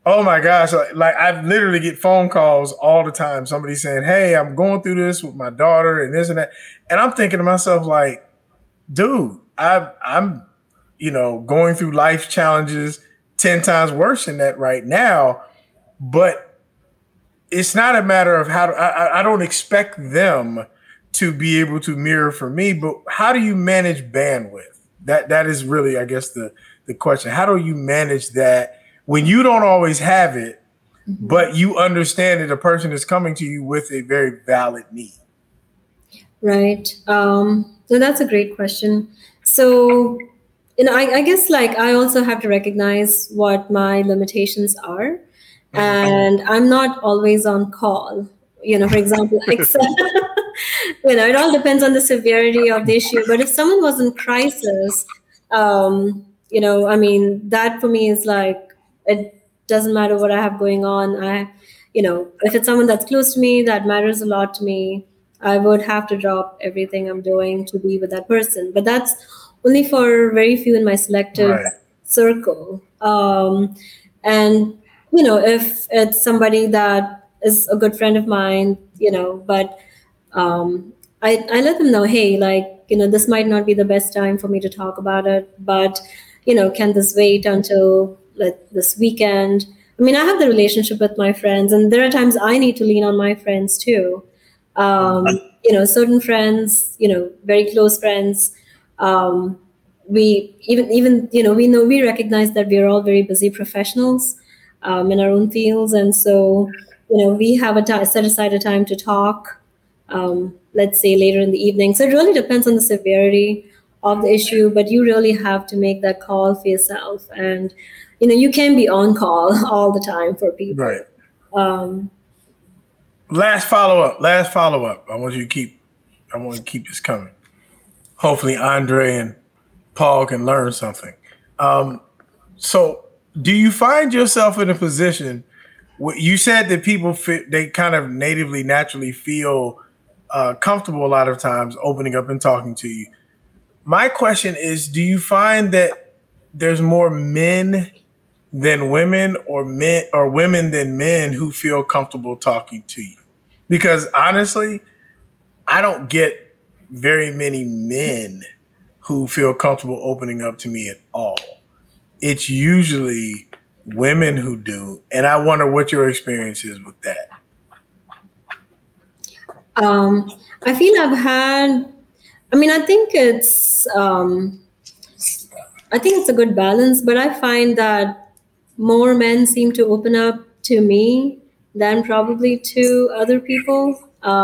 Oh my gosh. Like I literally get phone calls all the time. Somebody saying, "Hey, I'm going through this with my daughter and this and that." And I'm thinking to myself, like, dude, I'm going through life challenges 10 times worse than that right now. But it's not a matter of I don't expect them to be able to mirror for me, but how do you manage bandwidth? That is really, I guess, the question. How do you manage that when you don't always have it, but you understand that a person is coming to you with a very valid need? Right. So that's a great question. So, I guess like I also have to recognize what my limitations are. And I'm not always on call. For example, it all depends on the severity of the issue. But if someone was in crisis, that for me is like, it doesn't matter what I have going on. If it's someone that's close to me, that matters a lot to me, I would have to drop everything I'm doing to be with that person. But that's only for very few in my selective circle. And if it's somebody that is a good friend of mine, but I let them know, hey, like, this might not be the best time for me to talk about it, but, can this wait until this weekend? I mean, I have the relationship with my friends, and there are times I need to lean on my friends too. Certain friends, very close friends, we we recognize that we are all very busy professionals in our own fields, and so we have set aside a time to talk, let's say later in the evening. So it really depends on the severity of the issue, but you really have to make that call for yourself, and you can be on call all the time for people. Right. Last follow up. I want to keep this coming. Hopefully Andre and Paul can learn something. So do you find yourself in a position where you said that people they kind of natively, naturally feel comfortable a lot of times opening up and talking to you? My question is, do you find that there's more men than women, or women than men who feel comfortable talking to you? Because honestly, I don't get very many men who feel comfortable opening up to me at all. It's usually women who do. And I wonder what your experience is with that. I feel I think it's a good balance, but I find that more men seem to open up to me than probably to other people.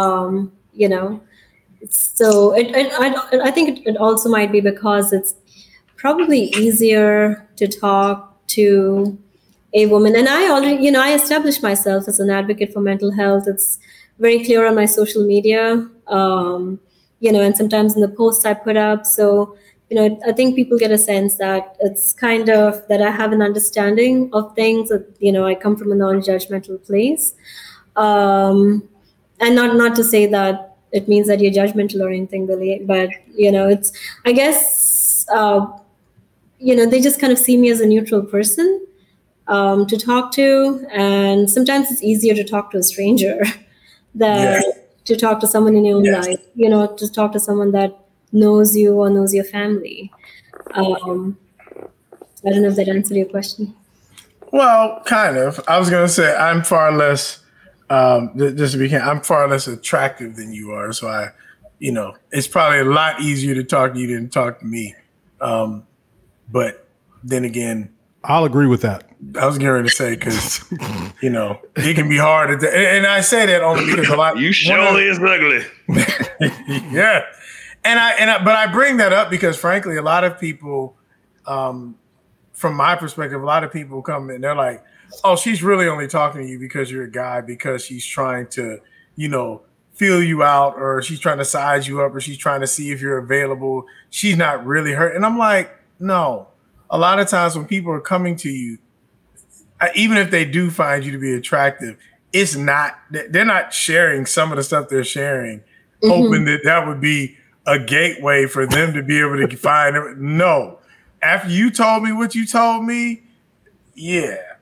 So I think it also might be because it's probably easier to talk to a woman. And I already, I established myself as an advocate for mental health. It's very clear on my social media, and sometimes in the posts I put up. So, I think people get a sense that it's kind of that I have an understanding of things, that, I come from a non-judgmental place. And not to say that it means that you're judgmental or anything, Billy, but, it's, I guess, they just kind of see me as a neutral person to talk to. And sometimes it's easier to talk to a stranger than to talk to someone in your own life, to talk to someone that knows you or knows your family. I don't know if that answered your question. Well, kind of. I was going to say I'm far less, just to be clear, I'm far less attractive than you are. So it's probably a lot easier to talk to you than talk to me. But then again, I'll agree with that. I was getting ready to say, because, it can be hard. And I say that only because a lot. You surely is ugly. Yeah. But I bring that up because, frankly, a lot of people, from my perspective, a lot of people come and they're like, oh, she's really only talking to you because you're a guy, because she's trying to, feel you out, or she's trying to size you up, or she's trying to see if you're available. She's not really hurt. And I'm like, no. A lot of times when people are coming to you, even if they do find you to be attractive, they're not sharing some of the stuff they're sharing, hoping that would be a gateway for them to be able to find it. No. After you told me what you told me, yeah,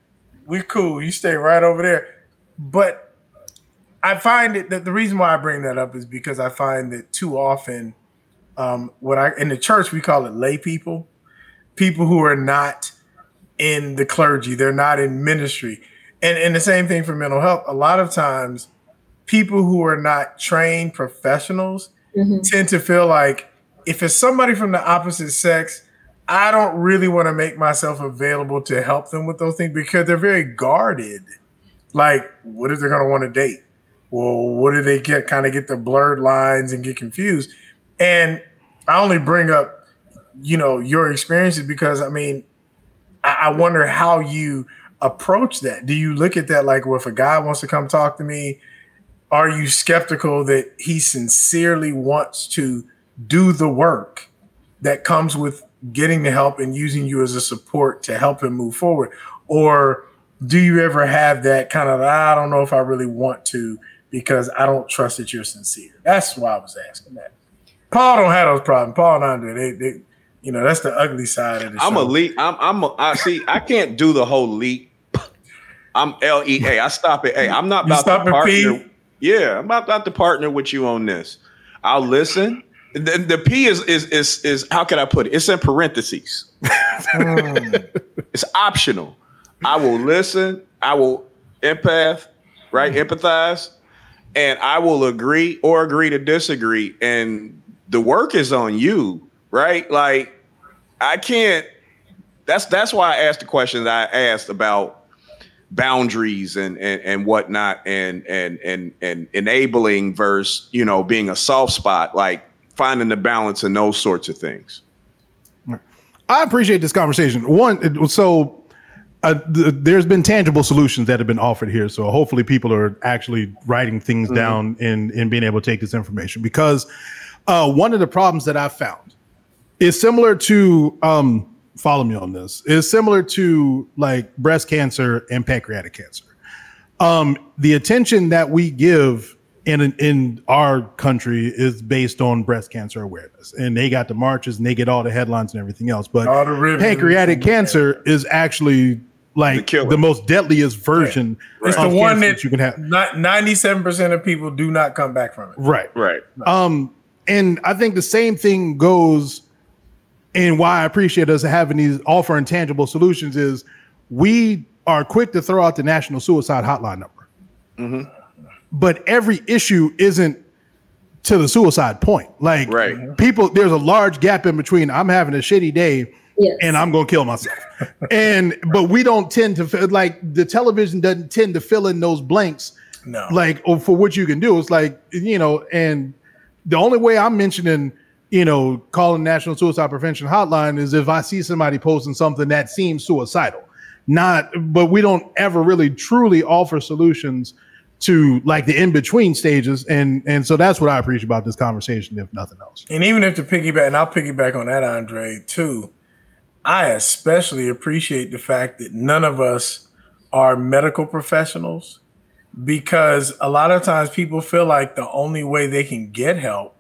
we're cool. You stay right over there. But I find it that the reason why I bring that up is because I find that too often, in the church we call it lay people who are not in the clergy, they're not in ministry, and the same thing for mental health. A lot of times, people who are not trained professionals tend to feel like if it's somebody from the opposite sex, I don't really want to make myself available to help them with those things because they're very guarded. Like, what if they're going to want to date? Well, what do they get the blurred lines and get confused? And I only bring up, your experiences because, I wonder how you approach that. Do you look at that like, well, if a guy wants to come talk to me, are you skeptical that he sincerely wants to do the work that comes with getting the help and using you as a support to help him move forward? Or do you ever have that kind of, I don't know if I really want to because I don't trust that you're sincere? That's why I was asking that. Paul don't have those problems. Paul and Andre, they that's the ugly side of the show. I'm a leap. I can't do the whole leap. I'm LEA. I stop at A. I'm not about to partner. Yeah, I'm about to partner with you on this. I'll listen. The P is how can I put it? It's in parentheses. It's optional. I will listen. I will empathize, and I will agree to disagree. And the work is on you, right? Like I can't. That's why I asked the questions I asked about boundaries and whatnot, and enabling versus being a soft spot, like finding the balance in those sorts of things. I appreciate this conversation. There's been tangible solutions that have been offered here. So hopefully people are actually writing things down and being able to take this information, because one of the problems that I've found is similar to, follow me on this, is similar to like breast cancer and pancreatic cancer. The attention that we give in our country is based on breast cancer awareness, and they got the marches and they get all the headlines and everything else. But pancreatic cancer is actually like the most deadliest version. Yeah. It's the one that you can have. 97% of people do not come back from it. Right. And I think the same thing goes, and why I appreciate us having these offering tangible solutions is we are quick to throw out the National Suicide Hotline number. Mm-hmm. But every issue isn't to the suicide point. Like people, there's a large gap in between. I'm having a shitty day and I'm going to kill myself. But we don't tend to like the television doesn't tend to fill in those blanks. No. Like for what you can do. It's like, and the only way I'm mentioning, calling National Suicide Prevention Hotline is if I see somebody posting something that seems suicidal. But we don't ever really truly offer solutions to like the in-between stages. And so that's what I appreciate about this conversation, if nothing else. And even if to piggyback, and I'll piggyback on that, Andre, too, I especially appreciate the fact that none of us are medical professionals, because a lot of times people feel like the only way they can get help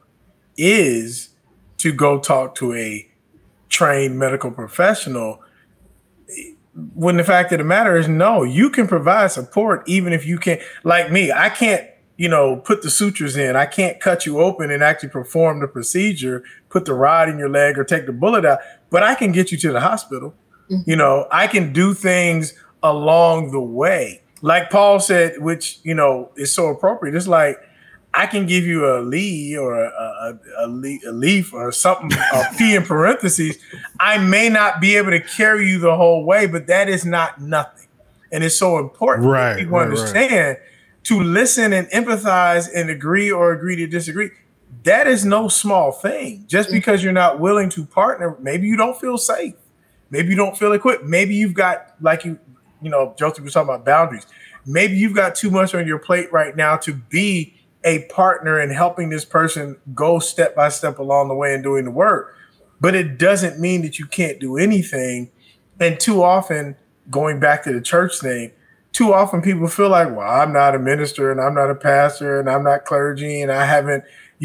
is to go talk to a trained medical professional, when the fact of the matter is, no, you can provide support even if you can't. Like me, I can't, put the sutures in. I can't cut you open and actually perform the procedure, put the rod in your leg or take the bullet out, but I can get you to the hospital. Mm-hmm. I can do things along the way. Like Paul said, which, is so appropriate. It's like, I can give you a leaf or a leaf or something, a P in parentheses. I may not be able to carry you the whole way, but that is not nothing. And it's so important that people understand to listen and empathize and agree to disagree. That is no small thing. Just because you're not willing to partner, maybe you don't feel safe. Maybe you don't feel equipped. Maybe you've got, like Joseph was talking about boundaries. Maybe you've got too much on your plate right now to be a partner in helping this person go step by step along the way and doing the work. But it doesn't mean that you can't do anything. And too often, going back to the church thing, too often people feel like, well, I'm not a minister and I'm not a pastor and I'm not clergy and I haven't,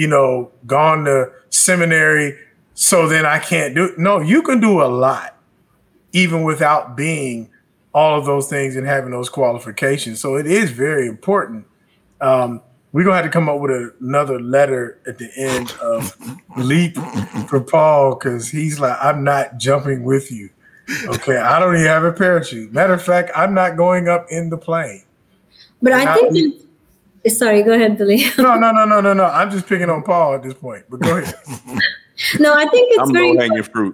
gone to seminary, so then I can't do it. No, you can do a lot even without being all of those things and having those qualifications. So it is very important. We're going to have to come up with another letter at the end of LEAP for Paul, because he's like, I'm not jumping with you. Okay, I don't even have a parachute. Matter of fact, I'm not going up in the plane. But I think sorry, go ahead, Billy. No. I'm just picking on Paul at this point, but go ahead. No, I think it's I'm very low hanging fruit.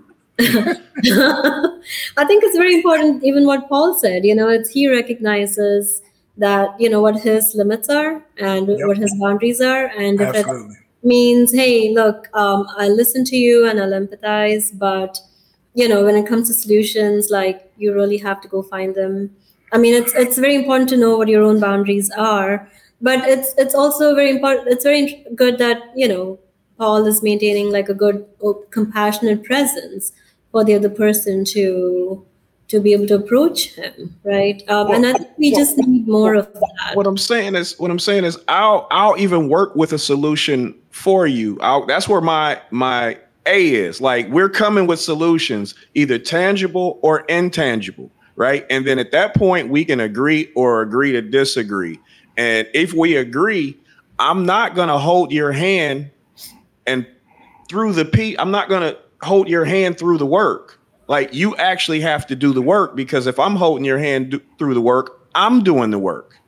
I think it's very important, even what Paul said, he recognizes that, what his limits are and what his boundaries are. And if Absolutely. it means, hey, look, I listen to you and I'll empathize, but, when it comes to solutions, like, you really have to go find them. I mean, it's very important to know what your own boundaries are, but it's also very important. It's very good that, Paul is maintaining like a good, compassionate presence for the other person to be able to approach him, right? And I think we just need more of that. What I'm saying is, I'll even work with a solution for you. That's where my A is. Like, we're coming with solutions, either tangible or intangible, right? And then at that point, we can agree to disagree. And if we agree, I'm not going to hold your hand and I'm not going to hold your hand through the work. Like, you actually have to do the work, because if I'm holding your hand through the work, I'm doing the work.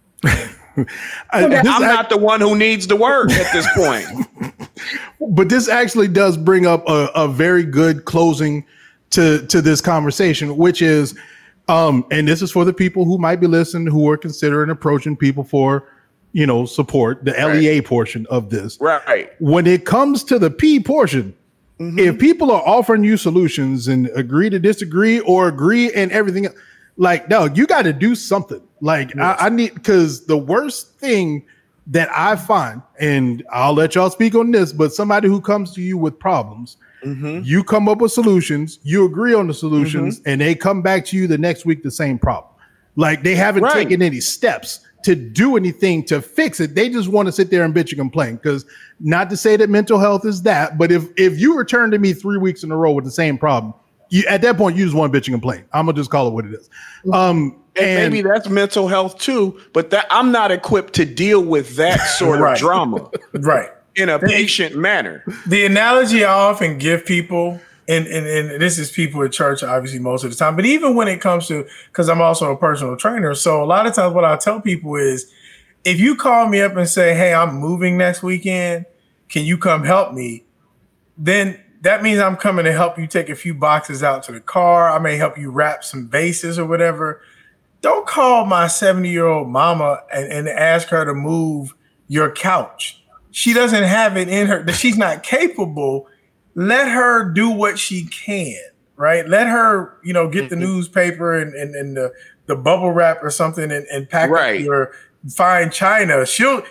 I'm not the one who needs the work at this point. But this actually does bring up a very good closing to this conversation, which is, and this is for the people who might be listening, who are considering approaching people for, support, the LEA portion of this. Right. When it comes to the P portion, if people are offering you solutions and agree to disagree or agree and everything, like, no, you got to do something. Like, yes. I need, because the worst thing that I find, and I'll let y'all speak on this, but somebody who comes to you with problems, you come up with solutions, you agree on the solutions, and they come back to you the next week, the same problem. Like, they haven't taken any steps to do anything to fix it. They just want to sit there and bitch and complain. Because, not to say that mental health is that, but if you return to me 3 weeks in a row with the same problem, at that point, you just want to bitch and complain. I'm gonna just call it what it is. And maybe that's mental health too, but that I'm not equipped to deal with that sort of drama, in a patient manner. The analogy I often give people, and this is people at church, obviously, most of the time, but even when it comes to, because I'm also a personal trainer, so a lot of times what I tell people is, if you call me up and say, hey, I'm moving next weekend, can you come help me? Then that means I'm coming to help you take a few boxes out to the car. I may help you wrap some bases or whatever. Don't call my 70-year-old mama and ask her to move your couch. She doesn't have it in her, that she's not capable. Let her do what she can, right? Let her, get the newspaper and the bubble wrap or something and pack up your fine china.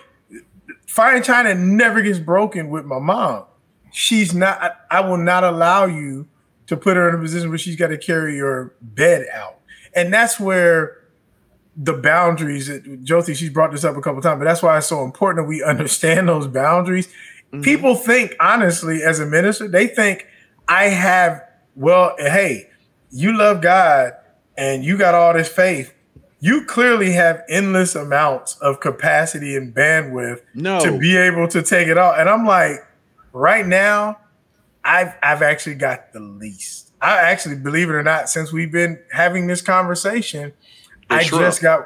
Fine china never gets broken with my mom. I will not allow you to put her in a position where she's got to carry your bed out. And that's where the boundaries, Jyoti, she's brought this up a couple of times, but that's why it's so important that we understand those boundaries. People think, honestly, as a minister, they think hey, you love God and you got all this faith. You clearly have endless amounts of capacity and bandwidth to be able to take it all. And I'm like, right now, I've actually got the least. I actually, believe it or not, since we've been having this conversation, just got,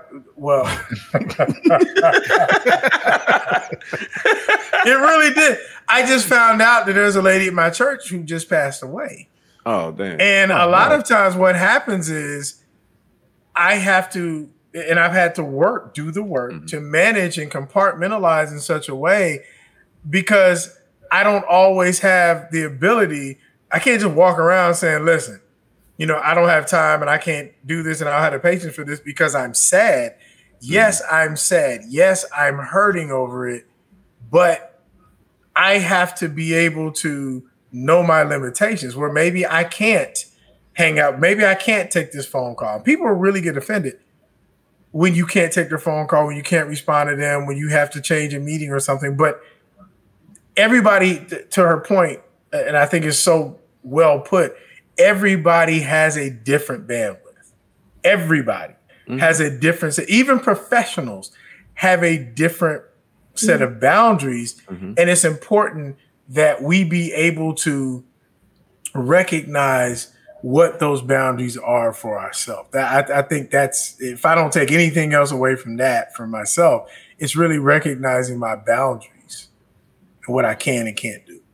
it really did. I just found out that there's a lady at my church who just passed away. Oh, damn. And a lot of times what happens is I have to, and I've had to do the work to manage and compartmentalize in such a way, because I don't always have the ability. I can't just walk around saying, listen, I don't have time and I can't do this and I don't have the patience for this because I'm sad. Yes, I'm sad. Yes, I'm hurting over it. But I have to be able to know my limitations, where maybe I can't hang out. Maybe I can't take this phone call. People really get offended when you can't take their phone call, when you can't respond to them, when you have to change a meeting or something. But everybody, to her point, and I think it's so well put, everybody has a different bandwidth. everybody has a different, even professionals have a different set of boundaries. And it's important that we be able to recognize what those boundaries are for ourselves. I think that's, if I don't take anything else away from that for myself, it's really recognizing my boundaries and what I can and can't do.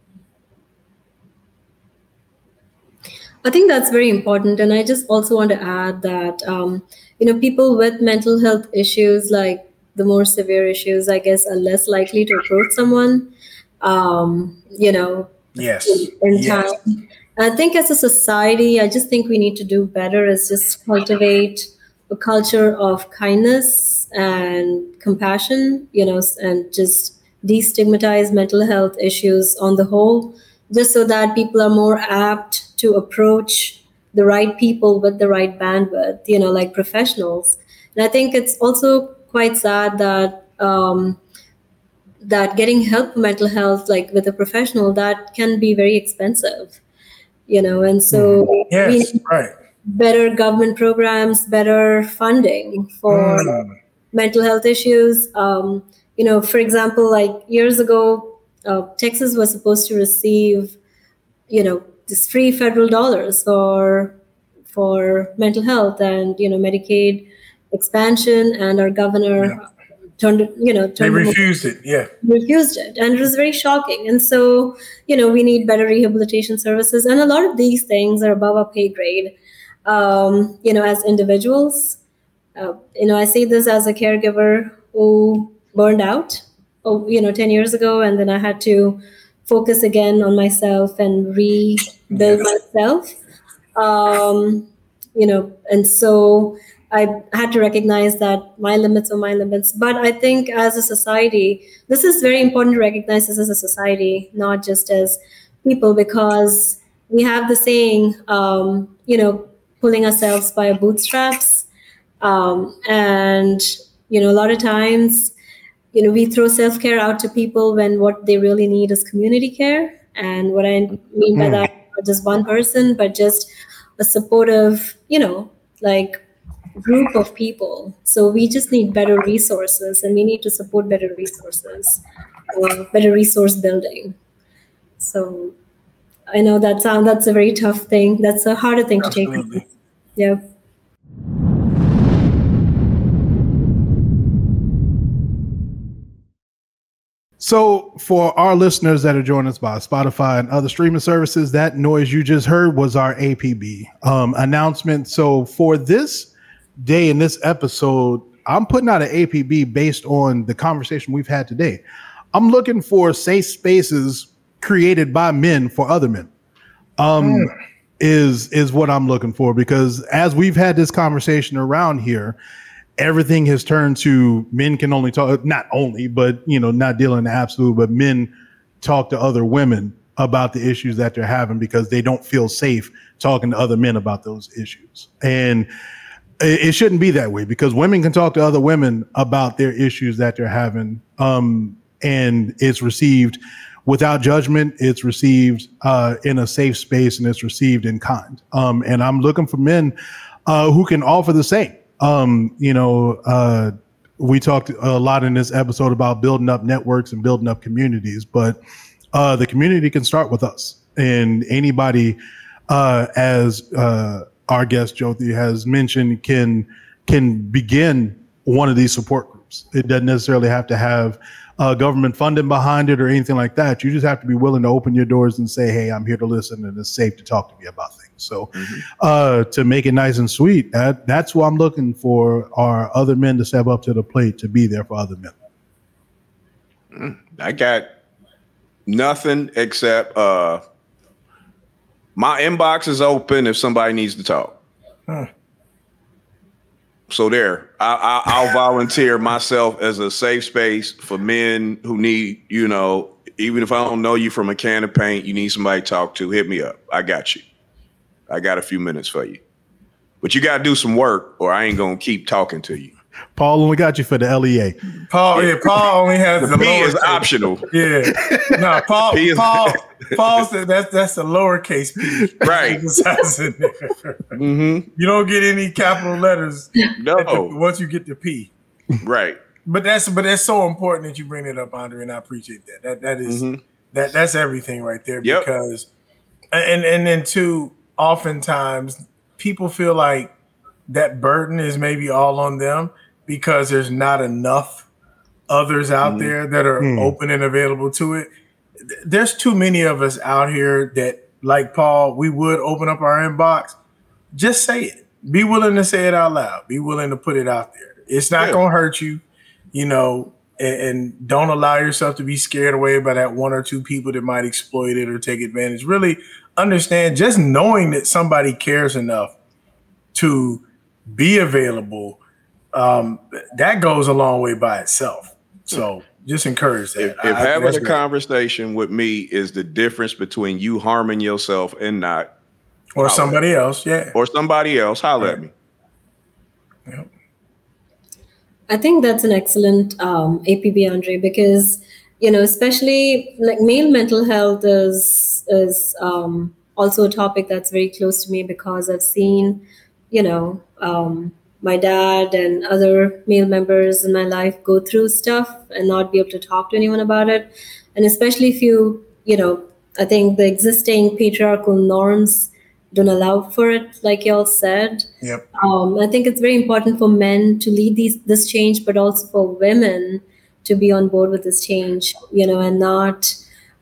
I think that's very important. And I just also want to add that, people with mental health issues, like the more severe issues, I guess, are less likely to approach someone, Yes. in time. I think as a society, I just think we need to do better is just cultivate a culture of kindness and compassion, and just destigmatize mental health issues on the whole, just so that people are more apt to approach the right people with the right bandwidth, like professionals. And I think it's also quite sad that that getting help for mental health, like with a professional, that can be very expensive. And so we need better government programs, better funding for mental health issues. For example, like years ago, Texas was supposed to receive, this free federal dollars for mental health and, Medicaid expansion, and our governor they refused it. Yeah. Refused it. And it was very shocking. And so, we need better rehabilitation services. And a lot of these things are above our pay grade, as individuals. I say this as a caregiver who burned out, 10 years ago. And then I had to focus again on myself and rebuild myself. And so I had to recognize that my limits are my limits. But I think as a society, this is very important to recognize this as a society, not just as people, because we have the saying, pulling ourselves by our bootstraps. And, a lot of times, we throw self-care out to people when what they really need is community care. And what I mean by that, not just one person, but just a supportive, group of people. So we just need better resources, and we need to support better resources, better resource building. So I know that's a very tough thing. That's a harder thing to take. Yeah. So for our listeners that are joining us by Spotify and other streaming services, that noise you just heard was our APB announcement. So for this day in this episode, I'm putting out an APB based on the conversation we've had today. I'm looking for safe spaces created by men for other men. Is what I'm looking for, because as we've had this conversation around here, everything has turned to men can only talk, not only, but not dealing in the absolute, but men talk to other women about the issues that they're having because they don't feel safe talking to other men about those issues. And it shouldn't be that way, because women can talk to other women about their issues that they're having. And it's received without judgment. It's received in a safe space, and it's received in kind. And I'm looking for men who can offer the same. We talked a lot in this episode about building up networks and building up communities, but the community can start with us. And anybody, as our guest Jyoti has mentioned, can begin one of these support groups. It doesn't necessarily have to have government funding behind it or anything like that. You just have to be willing to open your doors and say, hey, I'm here to listen, and it's safe to talk to me about things. So to make it nice and sweet, that's what I'm looking for, are other men to step up to the plate, to be there for other men. I got nothing except my inbox is open if somebody needs to talk. So there, I'll volunteer myself as a safe space for men who need, even if I don't know you from a can of paint, you need somebody to talk to, hit me up. I got you. I got a few minutes for you. But you got to do some work, or I ain't going to keep talking to you. Paul only got you for the LEA. Paul only has the P lowercase. is optional. Yeah. No, Paul P is- Paul said that's the lowercase P. Right. Emphasizing there. Mm-hmm. You don't get any capital letters No. once you get the P. Right. But that's so important that you bring it up, Andre, and I appreciate that. That is that's everything right there. Yep. Because and then too, oftentimes people feel like that burden is maybe all on them because there's not enough others out there that are open and available to it. There's too many of us out here that, like Paul, we would open up our inbox. Just say it. Be willing to say it out loud. Be willing to put it out there. It's not going to hurt you, you know, and don't allow yourself to be scared away by that one or two people that might exploit it or take advantage. Really understand, just knowing that somebody cares enough to be available, that goes a long way by itself. So just encourage that. If having a conversation with me is the difference between you harming yourself and not, or somebody else, holler at me. Yep. I think that's an excellent APB, Andre, because, you know, especially like male mental health is also a topic that's very close to me because I've seen, you know, my dad and other male members in my life go through stuff and not be able to talk to anyone about it. And especially if you know, I think the existing patriarchal norms don't allow for it, like y'all said. Yep. I think it's very important for men to lead this change, but also for women to be on board with this change, you know, and not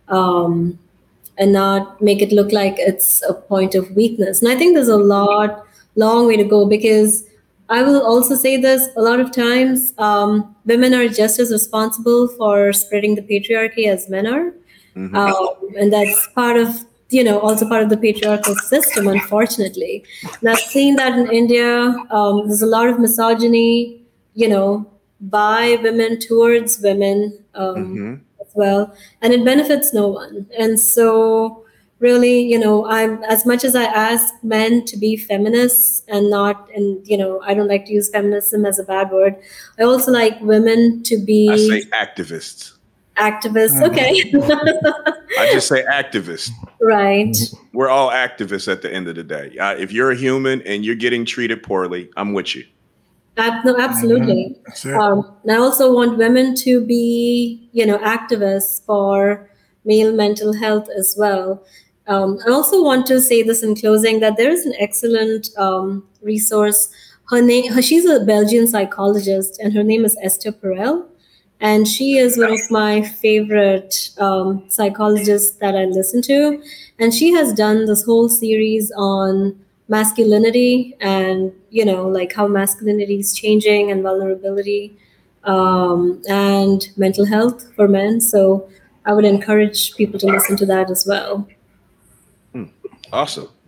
make it look like it's a point of weakness. And I think there's a long way to go, because I will also say this, a lot of times women are just as responsible for spreading the patriarchy as men are. And that's part of, you know, also part of the patriarchal system, unfortunately. And I've seen that in India. There's a lot of misogyny, you know, by women towards women as well. And it benefits no one. And so really, you know, I'm, as much as I ask men to be feminists and not, and, you know, I don't like to use feminism as a bad word. I also like women to be. I say activists. Activists, okay. I just say activists. Right. We're all activists at the end of the day. If you're a human and you're getting treated poorly, I'm with you. No, absolutely. And I also want women to be, you know, activists for male mental health as well. I also want to say this in closing, that there is an excellent resource. She's a Belgian psychologist, and her name is Esther Perel. And she is one of my favorite psychologists that I listen to. And she has done this whole series on masculinity and, you know, like how masculinity is changing and vulnerability and mental health for men. So I would encourage people to listen to that as well. Awesome.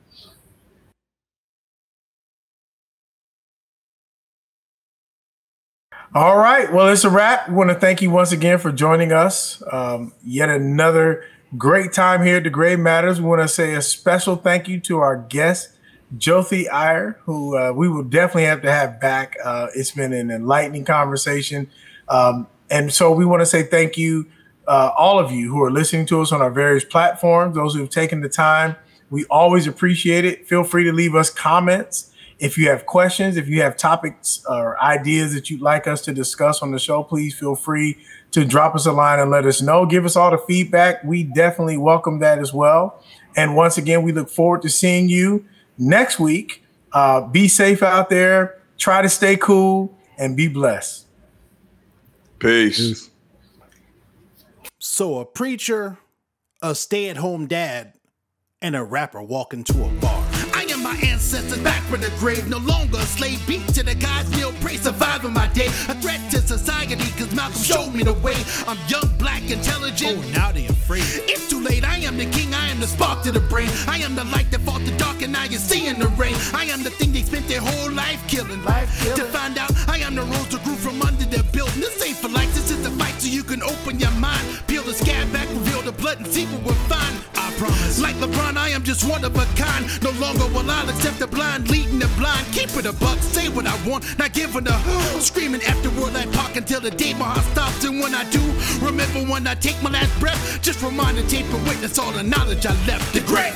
All right. Well, it's a wrap. We want to thank you once again for joining us. Yet another great time here at The Gray Matters. We want to say a special thank you to our guest, Jyothi Iyer, who we will definitely have to have back. It's been an enlightening conversation. And so we want to say thank you, all of you who are listening to us on our various platforms, those who have taken the time. We always appreciate it. Feel free to leave us comments. If you have questions, if you have topics or ideas that you'd like us to discuss on the show, please feel free to drop us a line and let us know. Give us all the feedback. We definitely welcome that as well. And once again, we look forward to seeing you next week. Be safe out there. Try to stay cool and be blessed. Peace. So a preacher, a stay-at-home dad, and a rapper walk into a bar. I am my ancestors back from the grave, no longer a slave, beat to the gods, kneel, pray, surviving my day. A threat to society, cause Malcolm showed me the way. I'm young, black, intelligent. Oh, now they afraid. It's too late, I am the king, I am the spark to the brain. I am the light that fought the dark and now you're seeing the rain. I am the thing they spent their whole life killing. To find out, I am the rose that grew from under their building. This ain't for life, this is a fight so you can open your mind. Peel the scab back, reveal the blood and see what we'll find. I promise. Like LeBron, I am just one of a kind. No longer will I accept the blind, leading the blind. Keep it a buck, say what I want, not giving a screaming afterward like Pac until the day my heart stops. And when I do, remember when I take my last breath, just remind the tape and witness all the knowledge I left. The great.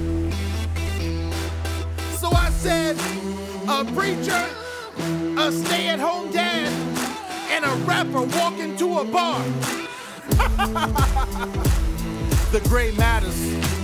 So I said, a preacher, a stay-at-home dad, and a rapper walk into a bar. The gray matters.